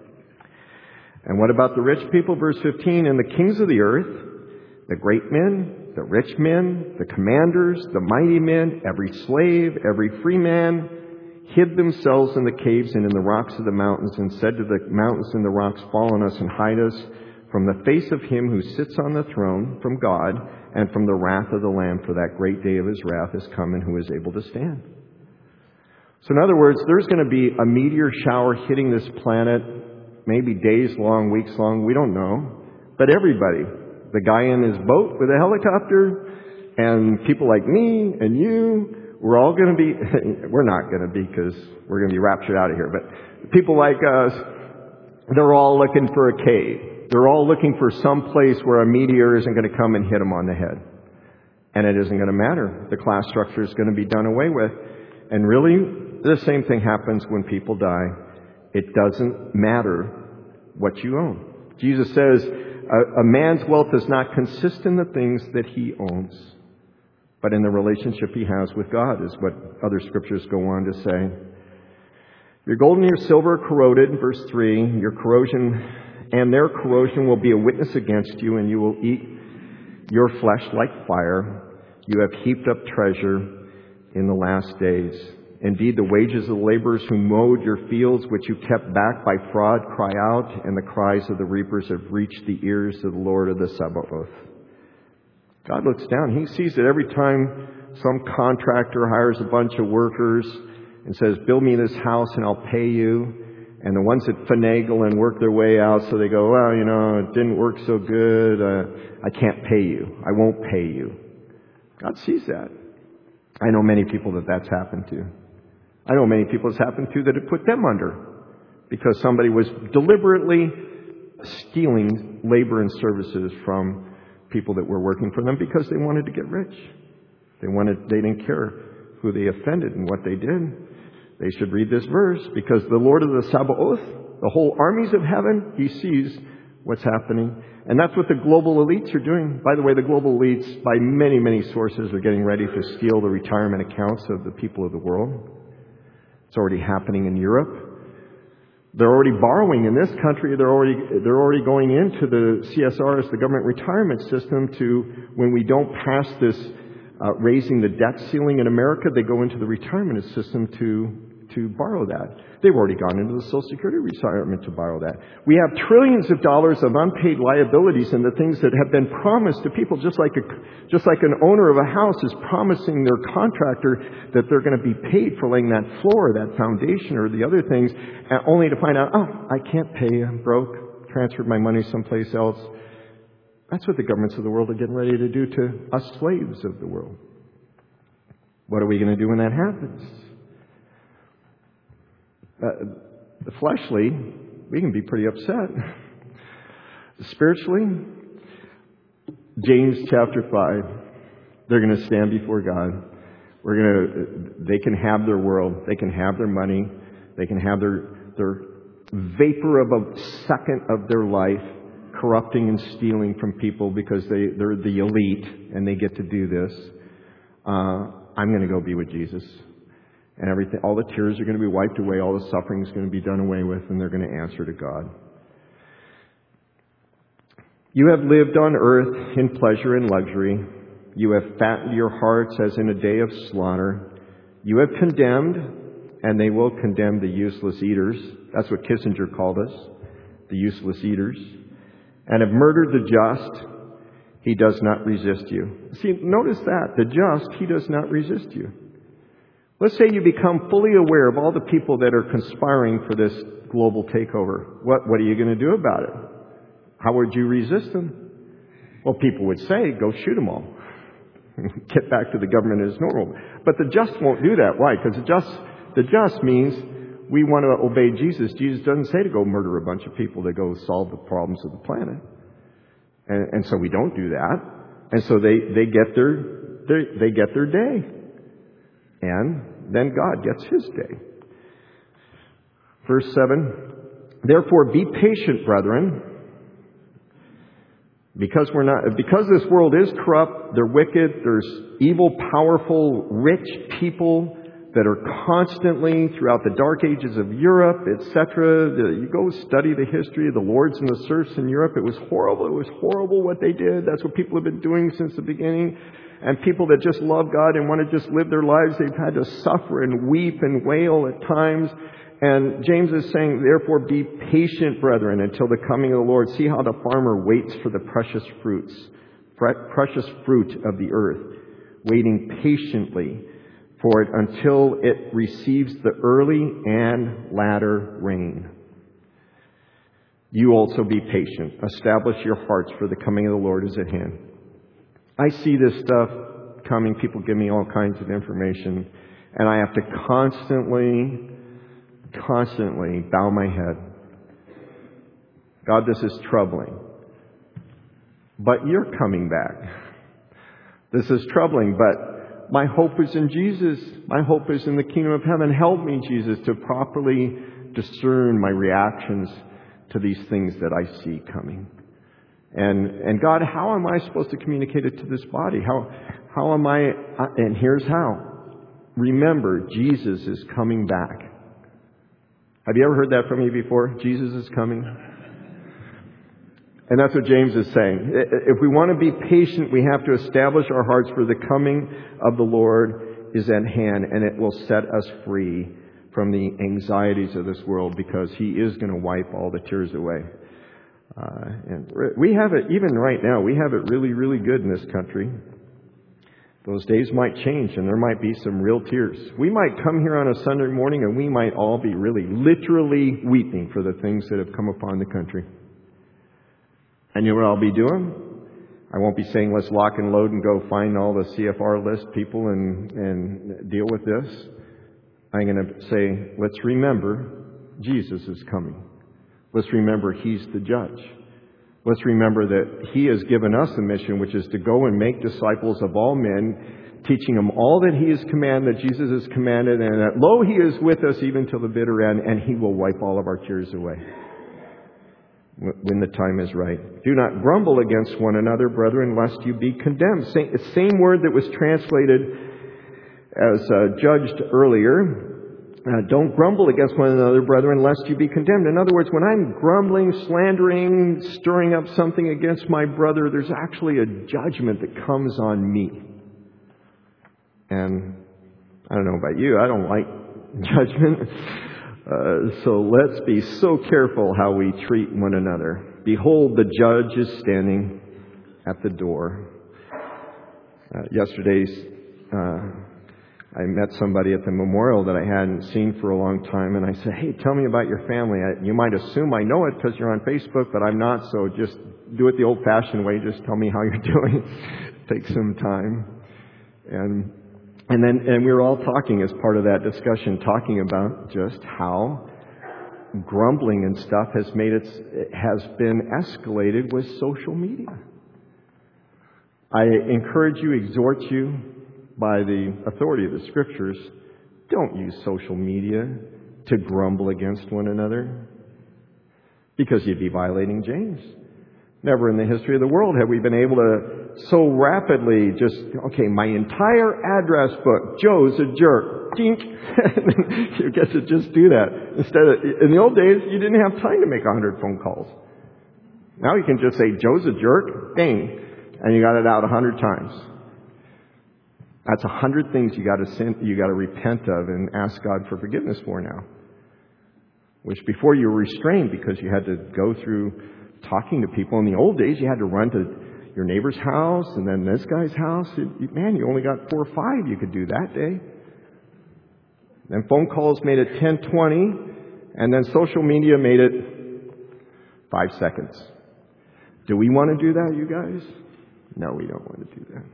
And what about the rich people? Verse 15, and the kings of the earth, the great men, the rich men, the commanders, the mighty men, every slave, every free man, hid themselves in the caves and in the rocks of the mountains, and said to the mountains and the rocks, fall on us and hide us from the face of him who sits on the throne, from God, and from the wrath of the Lamb, for that great day of his wrath is come, and who is able to stand. So in other words, there's going to be a meteor shower hitting this planet, maybe days long, weeks long, we don't know. But everybody, the guy in his boat with a helicopter, and people like me and you, we're all going to be, we're not going to be because we're going to be raptured out of here, but people like us, they're all looking for a cave. They're all looking for some place where a meteor isn't going to come and hit them on the head. And it isn't going to matter. The class structure is going to be done away with. And really, the same thing happens when people die. It doesn't matter what you own. Jesus says, a man's wealth does not consist in the things that he owns, but in the relationship he has with God, is what other scriptures go on to say. Your gold and your silver are corroded, verse 3. Your corrosion and their corrosion will be a witness against you, and you will eat your flesh like fire. You have heaped up treasure in the last days. Indeed, the wages of the laborers who mowed your fields, which you kept back by fraud, cry out, and the cries of the reapers have reached the ears of the Lord of the Sabaoth. God looks down. He sees it every time some contractor hires a bunch of workers and says, build me this house and I'll pay you. And the ones that finagle and work their way out, so they go, well, it didn't work so good. I can't pay you. I won't pay you. God sees that. I know many people that's happened to. I know many people it's happened to that it put them under because somebody was deliberately stealing labor and services from people that were working for them because they wanted to get rich. They didn't care who they offended and what they did. They should read this verse because the Lord of the Sabaoth, the whole armies of heaven, he sees what's happening. And that's what the global elites are doing. By the way, the global elites, by many, many sources, are getting ready to steal the retirement accounts of the people of the world. It's already happening in Europe. They're already borrowing in this country. They're already going into the CSRS, the government retirement system, to when we don't pass this raising the debt ceiling in America, they go into the retirement system to borrow that. They've already gone into the Social Security retirement to borrow that. We have trillions of dollars of unpaid liabilities and the things that have been promised to people, just like an owner of a house is promising their contractor that they're going to be paid for laying that floor, that foundation, or the other things, only to find out, oh, I can't pay, I'm broke, transferred my money someplace else. That's what the governments of the world are getting ready to do to us slaves of the world. What are we going to do when that happens? Fleshly, we can be pretty upset. Spiritually, James chapter 5, they're going to stand before God. They can have their world. They can have their money. They can have their vapor of a second of their life corrupting and stealing from people because they're the elite and they get to do this. I'm going to go be with Jesus. And everything, all the tears are going to be wiped away, all the suffering is going to be done away with, and they're going to answer to God. You have lived on earth in pleasure and luxury. You have fattened your hearts as in a day of slaughter. You have condemned, and they will condemn the useless eaters. That's what Kissinger called us, the useless eaters. And have murdered the just. He does not resist you. See, notice that. The just, he does not resist you. Let's say you become fully aware of all the people that are conspiring for this global takeover. What are you going to do about it? How would you resist them? Well, people would say, go shoot them all. Get back to the government as normal. But the just won't do that. Why? Because the just means we want to obey Jesus. Jesus doesn't say to go murder a bunch of people to go solve the problems of the planet. And so we don't do that. And so they get their day. And then God gets his day. Verse 7, therefore be patient, brethren, because this world is corrupt, they're wicked, there's evil, powerful, rich people that are constantly, throughout the dark ages of Europe, etc. You go study the history of the lords and the serfs in Europe. It was horrible. It was horrible what they did. That's what people have been doing since the beginning. And people that just love God and want to just live their lives, they've had to suffer and weep and wail at times. And James is saying, therefore be patient, brethren, until the coming of the Lord. See how the farmer waits for the precious fruit of the earth, waiting patiently for it until it receives the early and latter rain. You also be patient. Establish your hearts, for the coming of the Lord is at hand. I see this stuff coming. People give me all kinds of information. And I have to constantly bow my head. God, this is troubling. But you're coming back. This is troubling, but my hope is in Jesus. My hope is in the kingdom of heaven. Help me, Jesus, to properly discern my reactions to these things that I see coming. And God, how am I supposed to communicate it to this body? How am I? And here's how. Remember, Jesus is coming back. Have you ever heard that from me before? Jesus is coming. And that's what James is saying. If we want to be patient, we have to establish our hearts, for the coming of the Lord is at hand, and it will set us free from the anxieties of this world, because He is going to wipe all the tears away. And we have it, even right now, we have it really, really good in this country. Those days might change, and there might be some real tears. We might come here on a Sunday morning, and we might all be really, literally weeping for the things that have come upon the country. And you know what I'll be doing? I won't be saying, let's lock and load and go find all the CFR list people and deal with this. I'm going to say, let's remember Jesus is coming. Let's remember He's the judge. Let's remember that He has given us a mission, which is to go and make disciples of all men, teaching them all that He has commanded, that Jesus has commanded, and that, lo, He is with us even till the bitter end, and He will wipe all of our tears away when the time is right. Do not grumble against one another, brethren, lest you be condemned. Same word that was translated as judged earlier. Don't grumble against one another, brethren, lest you be condemned. In other words, when I'm grumbling, slandering, stirring up something against my brother, there's actually a judgment that comes on me. And I don't know about you, I don't like judgment. So let's be so careful how we treat one another. Behold, the judge is standing at the door. I met somebody at the memorial that I hadn't seen for a long time, and I said, hey, tell me about your family. You might assume I know it because you're on Facebook, but I'm not, so just do it the old-fashioned way. Just tell me how you're doing. Take some time. And we were all talking as part of that discussion, talking about just how grumbling and stuff has been escalated with social media. I encourage you, exhort you, by the authority of the Scriptures, don't use social media to grumble against one another, because you'd be violating James. Never in the history of the world have we been able to so rapidly my entire address book, Joe's a jerk, dink. You get to just do that. In the old days, you didn't have time to make 100 phone calls. Now you can just say, Joe's a jerk, ding, and you got it out 100 times. That's 100 things you got to repent of and ask God for forgiveness for now. Which before you were restrained because you had to go through talking to people. In the old days, you had to run to your neighbor's house and then this guy's house. You only got 4 or 5 you could do that day. Then phone calls made it 10, 20, and then social media made it 5 seconds. Do we want to do that, you guys? No, we don't want to do that.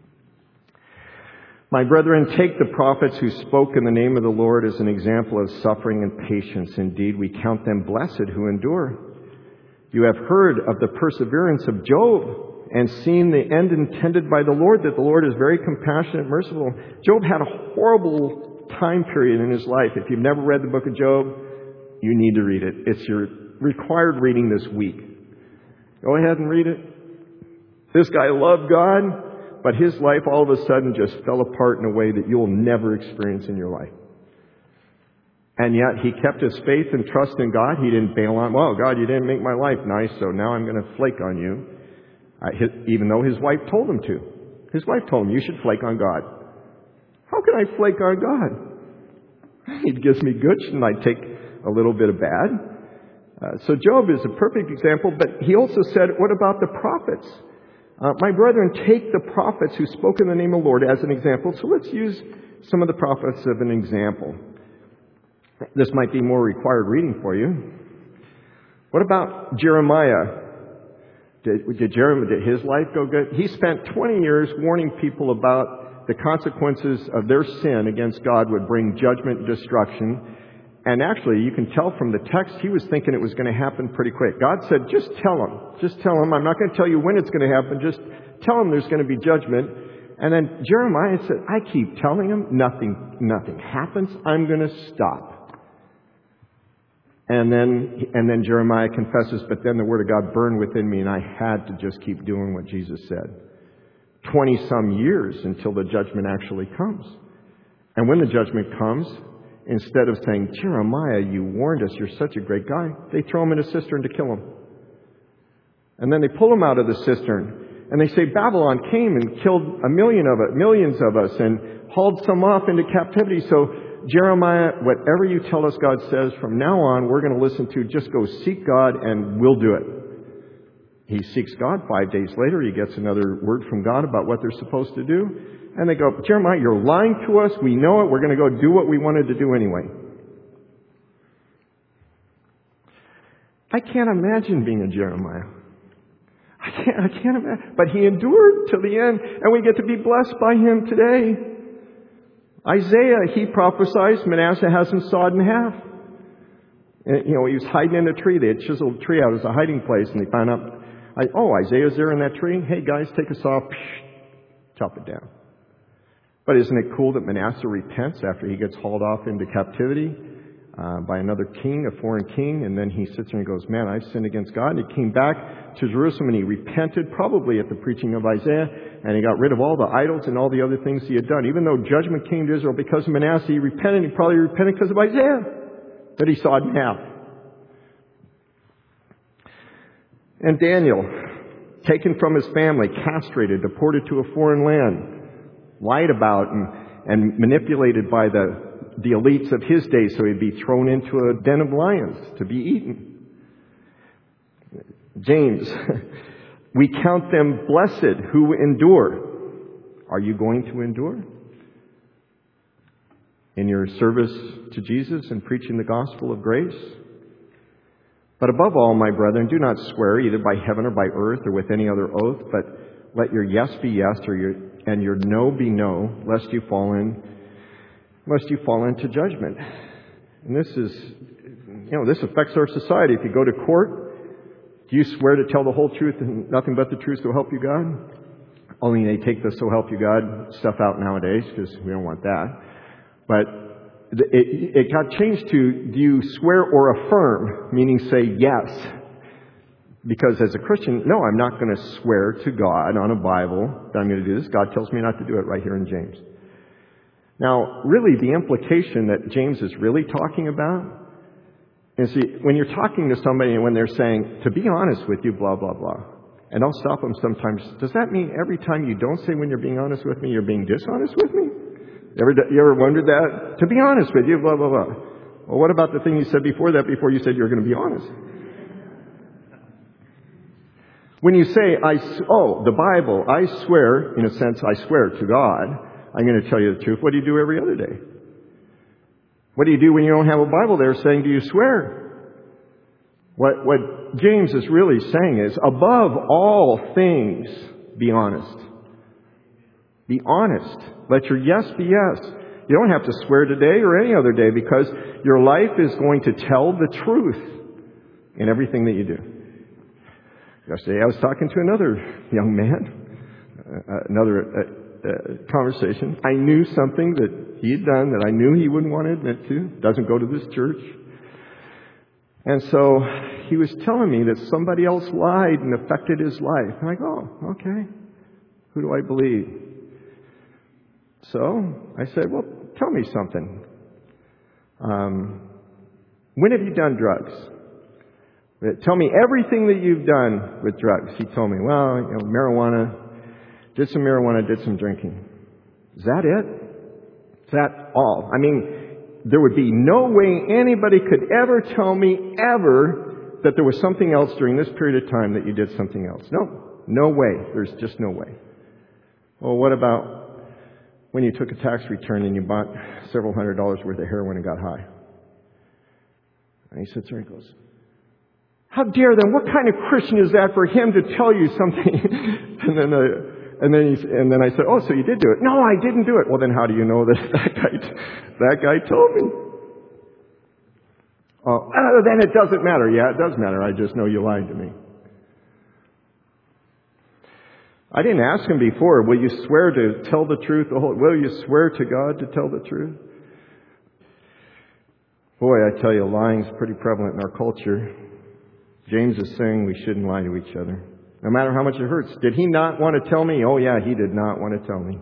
My brethren, take the prophets who spoke in the name of the Lord as an example of suffering and patience. Indeed, we count them blessed who endure. You have heard of the perseverance of Job and seen the end intended by the Lord, that the Lord is very compassionate and merciful. Job had a horrible time period in his life. If you've never read the book of Job, you need to read it. It's your required reading this week. Go ahead and read it. This guy loved God. But his life all of a sudden just fell apart in a way that you'll never experience in your life. And yet he kept his faith and trust in God. He didn't bail on, well, God, you didn't make my life nice, so now I'm going to flake on you. Even though his wife told him to. His wife told him, you should flake on God. How can I flake on God? He gives me good, shouldn't I take a little bit of bad? So Job is a perfect example, but he also said, what about the prophets? My brethren, take the prophets who spoke in the name of the Lord as an example. So let's use some of the prophets as an example. This might be more required reading for you. What about Jeremiah? Did his life go good? He spent 20 years warning people about the consequences of their sin against God would bring judgment and destruction. And actually, you can tell from the text, he was thinking it was going to happen pretty quick. God said, just tell him. Just tell him. I'm not going to tell you when it's going to happen. Just tell him there's going to be judgment. And then Jeremiah said, I keep telling him nothing happens. I'm going to stop. And then Jeremiah confesses, but then the word of God burned within me and I had to just keep doing what Jesus said. 20-some years until the judgment actually comes. And when the judgment comes, instead of saying, Jeremiah, you warned us, you're such a great guy, they throw him in a cistern to kill him. And then they pull him out of the cistern. And they say, Babylon came and killed millions of us, and hauled some off into captivity. So, Jeremiah, whatever you tell us God says, from now on, we're going to listen to, just go seek God and we'll do it. He seeks God. 5 days later, he gets another word from God about what they're supposed to do. And they go, Jeremiah, you're lying to us. We know it. We're going to go do what we wanted to do anyway. I can't imagine being a Jeremiah. I can't imagine. But he endured till the end, and we get to be blessed by him today. Isaiah, he prophesies Manasseh has him sawed in half. And, he was hiding in a tree. They had chiseled a tree out as a hiding place, and they found out, Isaiah's there in that tree. Hey, guys, take a saw, chop it down. But isn't it cool that Manasseh repents after he gets hauled off into captivity? by another king, a foreign king, and then he sits there and goes, man, I've sinned against God. And he came back to Jerusalem and he repented, probably at the preaching of Isaiah, and he got rid of all the idols and all the other things he had done. Even though judgment came to Israel because of Manasseh, he repented. He probably repented because of Isaiah that he saw in half. And Daniel, taken from his family, castrated, deported to a foreign land, lied about and manipulated by the elites of his day so he'd be thrown into a den of lions to be eaten. James, we count them blessed who endure. Are you going to endure in your service to Jesus and preaching the gospel of grace? But above all, my brethren, do not swear either by heaven or by earth or with any other oath, but let your yes be yes and your no be no, lest you fall into judgment. And this affects our society. If you go to court, do you swear to tell the whole truth and nothing but the truth, so help you God? Only they take the so help you God stuff out nowadays because we don't want that. But it got changed to, do you swear or affirm, meaning say yes? Because as a Christian, no, I'm not going to swear to God on a Bible that I'm going to do this. God tells me not to do it right here in James. Now, really, the implication that James is really talking about is, when you're talking to somebody and when they're saying, to be honest with you, blah, blah, blah, and I'll stop them sometimes, does that mean every time you don't say when you're being honest with me, you're being dishonest with me? You ever wondered that? To be honest with you, blah, blah, blah. Well, what about the thing you said before that, before you said you're going to be honest? When you say, the Bible, I swear, in a sense, I swear to God, I'm going to tell you the truth. What do you do every other day? What do you do when you don't have a Bible there saying, do you swear? What James is really saying is, above all things, be honest. Be honest. Let your yes be yes. You don't have to swear today or any other day because your life is going to tell the truth in everything that you do. Yesterday I was talking to another young man, conversation. I knew something that he had done that I knew he wouldn't want to admit to. Doesn't go to this church. And so he was telling me that somebody else lied and affected his life. I'm like, oh, okay. Who do I believe? So I said, well, tell me something. When have you done drugs? Tell me everything that you've done with drugs. He told me, well, marijuana, did some marijuana, did some drinking. Is that it? Is that all? I mean, there would be no way anybody could ever tell me ever that there was something else during this period of time that you did something else. No way. There's just no way. Well, what about when you took a tax return and you bought several $100s worth of heroin and got high? And he sits there and goes, how dare them? What kind of Christian is that for him to tell you something? and then I said, oh, so you did do it? No, I didn't do it. Well, then how do you know that guy told me? Oh, then it doesn't matter. Yeah, it does matter. I just know you lied to me. I didn't ask him before, will you swear to tell the truth? Will you swear to God to tell the truth? Boy, I tell you, lying's pretty prevalent in our culture. James is saying we shouldn't lie to each other, no matter how much it hurts. Did he not want to tell me? Oh, yeah, he did not want to tell me.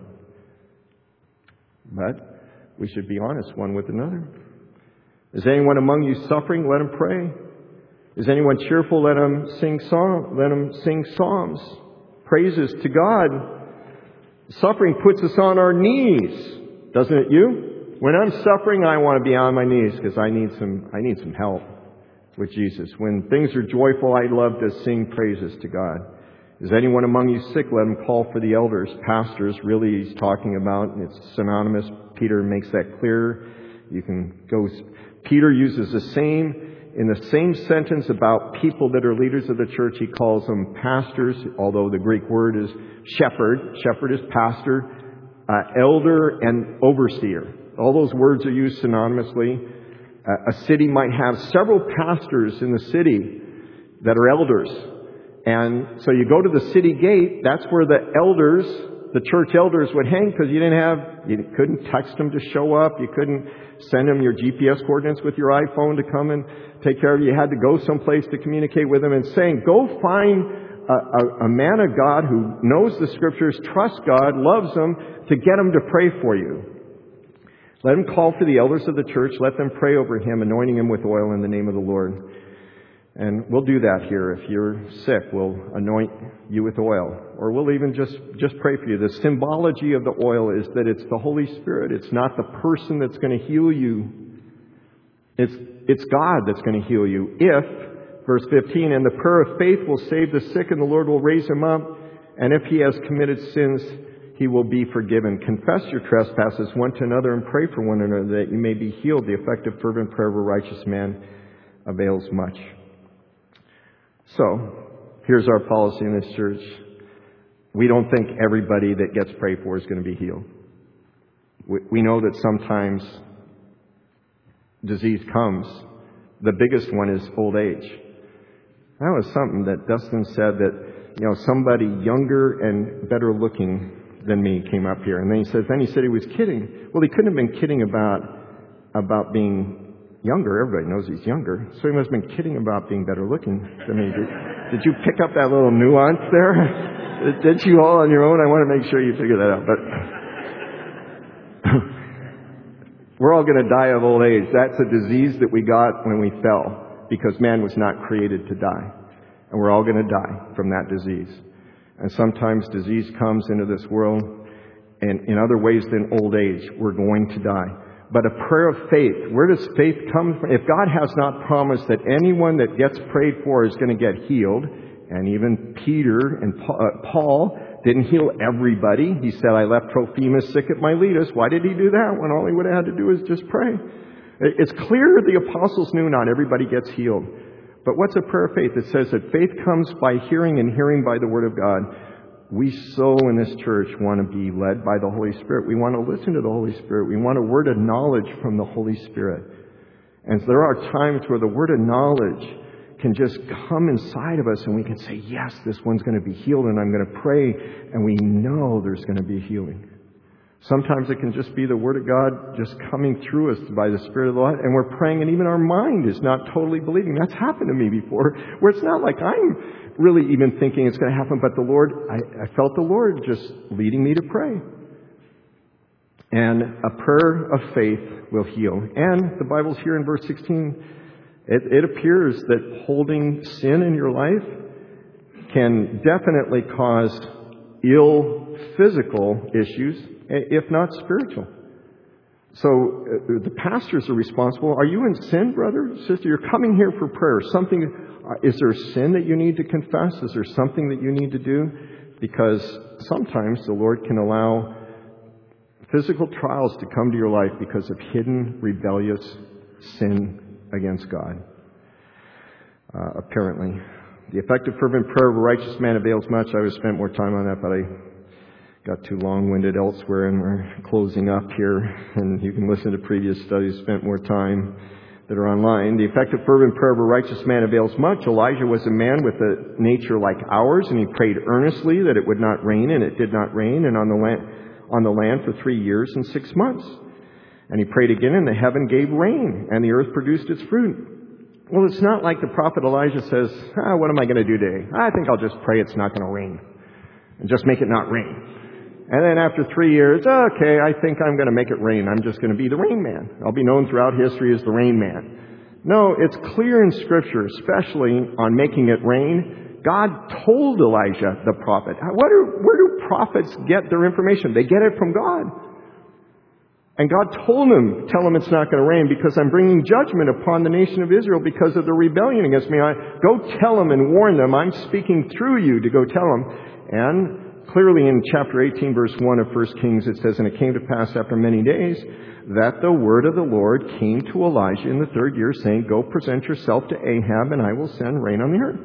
But we should be honest one with another. Is anyone among you suffering? Let him pray. Is anyone cheerful? Let him sing psalms, praises to God. Suffering puts us on our knees, doesn't it you? When I'm suffering, I want to be on my knees because I need some help with Jesus. When things are joyful, I love to sing praises to God. Is anyone among you sick? Let him call for the elders. Pastors, really, he's talking about, it's synonymous. Peter makes that clear. You can go. Peter uses in the same sentence about people that are leaders of the church. He calls them pastors, although the Greek word is shepherd. Shepherd is pastor, elder, and overseer. All those words are used synonymously. A city might have several pastors in the city that are elders. And so you go to the city gate, that's where the elders the church elders would hang because you couldn't text them to show up. You couldn't send them your GPS coordinates with your iPhone to come and take care of you. You had to go someplace to communicate with them, and saying, go find a man of God who knows the Scriptures, trusts God, loves them, to get him to pray for you. Let him call for the elders of the church. Let them pray over him, anointing him with oil in the name of the Lord. And we'll do that here. If you're sick, we'll anoint you with oil. Or we'll even just pray for you. The symbology of the oil is that it's the Holy Spirit. It's not the person that's going to heal you. It's God that's going to heal you. If, verse 15, and the prayer of faith will save the sick, and the Lord will raise him up. And if he has committed sins, he will be forgiven. Confess your trespasses one to another and pray for one another that you may be healed. The effective fervent prayer of a righteous man avails much. So, here's our policy in this church. We don't think everybody that gets prayed for is going to be healed. We know that sometimes disease comes. The biggest one is old age. That was something that Dustin said, that somebody younger and better looking than me came up here. And then he said he was kidding. Well, he couldn't have been kidding about being younger. Everybody knows he's younger. So he must have been kidding about being better looking than me. Did you pick up that little nuance there? Did you all on your own? I want to make sure you figure that out. But we're all going to die of old age. That's a disease that we got when we fell, because man was not created to die. And we're all going to die from that disease. And sometimes disease comes into this world, and in other ways than old age, we're going to die. But a prayer of faith, where does faith come from? If God has not promised that anyone that gets prayed for is going to get healed, and even Peter and Paul didn't heal everybody. He said, I left Trophimus sick at Miletus. Why did he do that when all he would have had to do is just pray? It's clear the apostles knew not everybody gets healed. But what's a prayer of faith? It says that faith comes by hearing, and hearing by the Word of God. We so in this church want to be led by the Holy Spirit. We want to listen to the Holy Spirit. We want a word of knowledge from the Holy Spirit. And there are times where the word of knowledge can just come inside of us, and we can say, yes, this one's going to be healed, and I'm going to pray, and we know there's going to be healing. Sometimes it can just be the Word of God just coming through us by the Spirit of the Lord, and we're praying, and even our mind is not totally believing. That's happened to me before, where it's not like I'm really even thinking it's going to happen, but the Lord, I felt the Lord just leading me to pray. And a prayer of faith will heal. And the Bible's here in verse 16. It appears that holding sin in your life can definitely cause ill physical issues, if not spiritual. So the pastors are responsible. Are you in sin, brother, sister? You're coming here for prayer. Is there sin that you need to confess? Is there something that you need to do? Because sometimes the Lord can allow physical trials to come to your life because of hidden, rebellious sin against God. Apparently. The effective fervent prayer of a righteous man avails much. I would have spent more time on that, but I got too long-winded elsewhere, and we're closing up here. And you can listen to previous studies, spent more time that are online. The effective fervent prayer of a righteous man avails much. Elijah was a man with a nature like ours, and he prayed earnestly that it would not rain, and it did not rain, and on the land for 3 years and 6 months. And he prayed again, and the heaven gave rain, and the earth produced its fruit. Well, it's not like the prophet Elijah says, what am I going to do today? I think I'll just pray it's not going to rain, and just make it not rain. And then after 3 years, okay, I think I'm going to make it rain. I'm just going to be the rain man. I'll be known throughout history as the rain man. No, it's clear in Scripture, especially on making it rain. God told Elijah, the prophet. Where do prophets get their information? They get it from God. And God told him, tell him it's not going to rain because I'm bringing judgment upon the nation of Israel because of the rebellion against me. Go tell them and warn them. I'm speaking through you to go tell them. And clearly in chapter 18, verse 1 of 1 Kings, it says, and it came to pass after many days that the word of the Lord came to Elijah in the 3rd year, saying, go present yourself to Ahab, and I will send rain on the earth.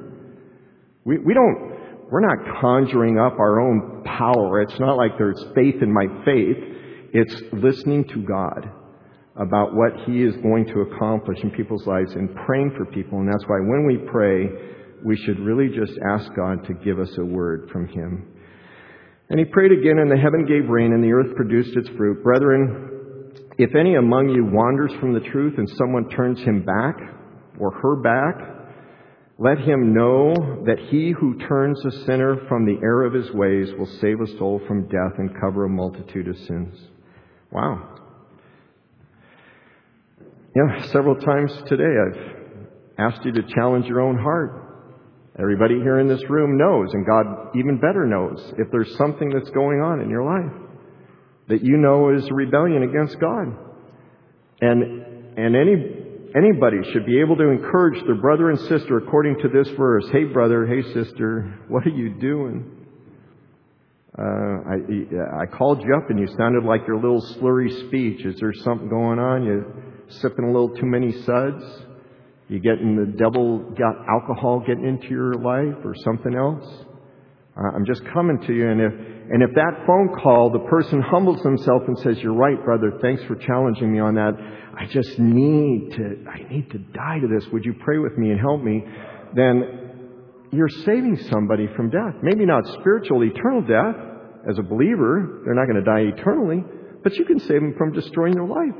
We're not conjuring up our own power. It's not like there's faith in my faith. It's listening to God about what He is going to accomplish in people's lives and praying for people. And that's why when we pray, we should really just ask God to give us a word from Him. And he prayed again, and the heaven gave rain, and the earth produced its fruit. Brethren, if any among you wanders from the truth, and someone turns him back, or her back, let him know that he who turns a sinner from the error of his ways will save a soul from death and cover a multitude of sins. Wow. Yeah, several times today I've asked you to challenge your own heart. Everybody here in this room knows, and God even better knows, if there's something that's going on in your life that you know is a rebellion against God. And anybody should be able to encourage their brother and sister according to this verse. Hey brother, hey sister, what are you doing? I called you up and you sounded like your little slurry speech. Is there something going on? You sipping a little too many suds? You getting the devil got alcohol getting into your life or something else? I'm just coming to you, and if that phone call, the person humbles himself and says, "You're right, brother. Thanks for challenging me on that. I need to die to this. Would you pray with me and help me?" Then you're saving somebody from death. Maybe not spiritual, eternal death. As a believer, they're not going to die eternally, but you can save them from destroying their life.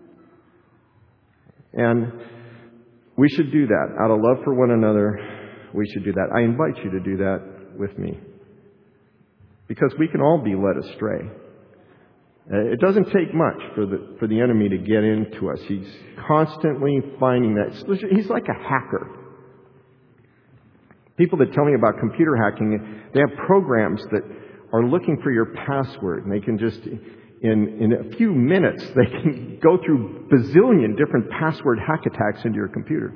And we should do that. Out of love for one another, we should do that. I invite you to do that with me. Because we can all be led astray. It doesn't take much for the enemy to get into us. He's constantly finding that. He's like a hacker. People that tell me about computer hacking, they have programs that are looking for your password, and they can just, in a few minutes, they can go through bazillion different password hack attacks into your computer.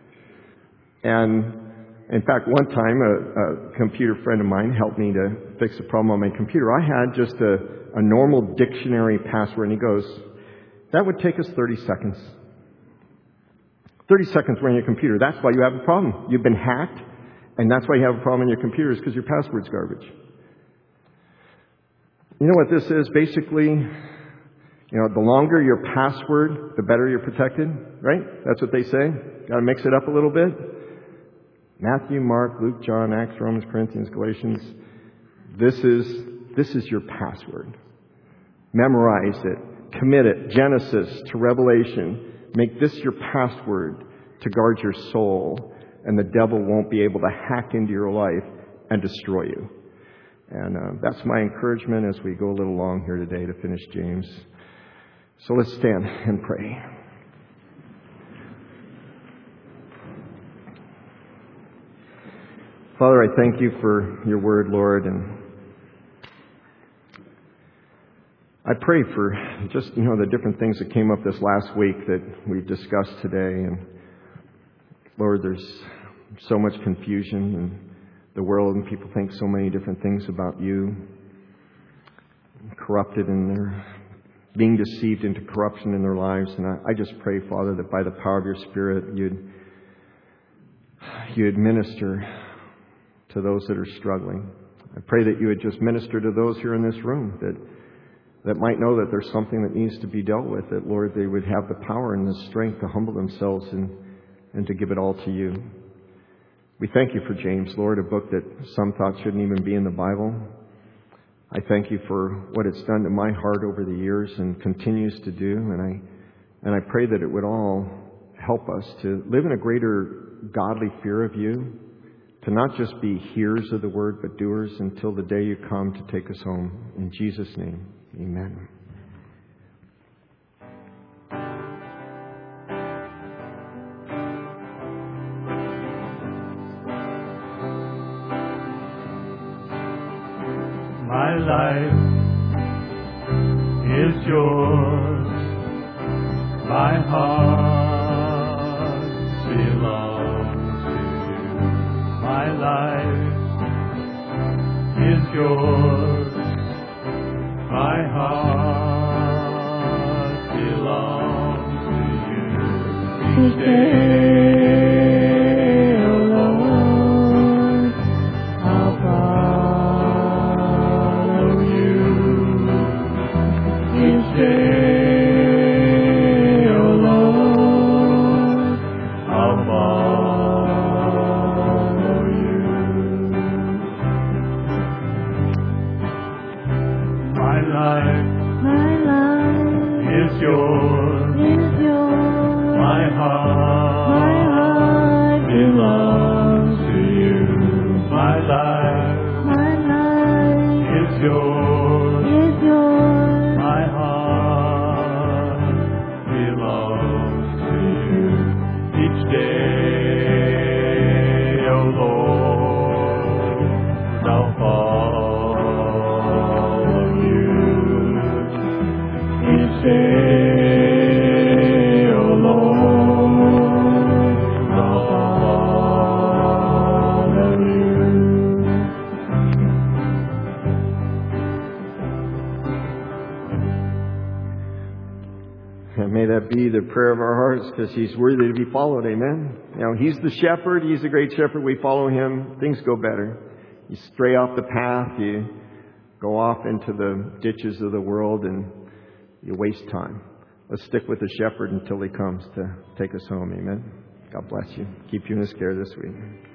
And in fact, one time, a computer friend of mine helped me to fix a problem on my computer. I had just a normal dictionary password, and he goes, "That would take us 30 seconds. 30 seconds running your computer. That's why you have a problem. You've been hacked, and that's why you have a problem in your computer, is because your password's garbage." You know what this is? Basically, the longer your password, the better you're protected, right? That's what they say. Got to mix it up a little bit. Matthew, Mark, Luke, John, Acts, Romans, Corinthians, Galatians. This is your password. Memorize it. Commit it. Genesis to Revelation. Make this your password to guard your soul, and the devil won't be able to hack into your life and destroy you. And that's my encouragement as we go a little long here today to finish James. So let's stand and pray. Father, I thank you for your word, Lord, and I pray for just, the different things that came up this last week that we've discussed today. And Lord, there's so much confusion in the world, and people think so many different things about you. Corrupted, and they're being deceived into corruption in their lives. And I just pray, Father, that by the power of your Spirit, you'd minister to those that are struggling. I pray that you would just minister to those here in this room that might know that there's something that needs to be dealt with, that, Lord, they would have the power and the strength to humble themselves and to give it all to you. We thank you for James, Lord, a book that some thought shouldn't even be in the Bible. I thank you for what it's done to my heart over the years and continues to do. And I pray that it would all help us to live in a greater godly fear of you, to not just be hearers of the word, but doers until the day you come to take us home. In Jesus' name, amen. My life is yours. My heart belongs to you. My life is yours. My heart belongs to you. Each day, oh Lord, I'll follow you. Each day, oh Lord, I'll follow you. the prayer of our hearts because He's worthy to be followed. Amen. He's the shepherd. He's the great shepherd. We follow Him. Things go better. You stray off the path. You go off into the ditches of the world and you waste time. Let's stick with the shepherd until He comes to take us home. Amen. God bless you. Keep you in His care this week.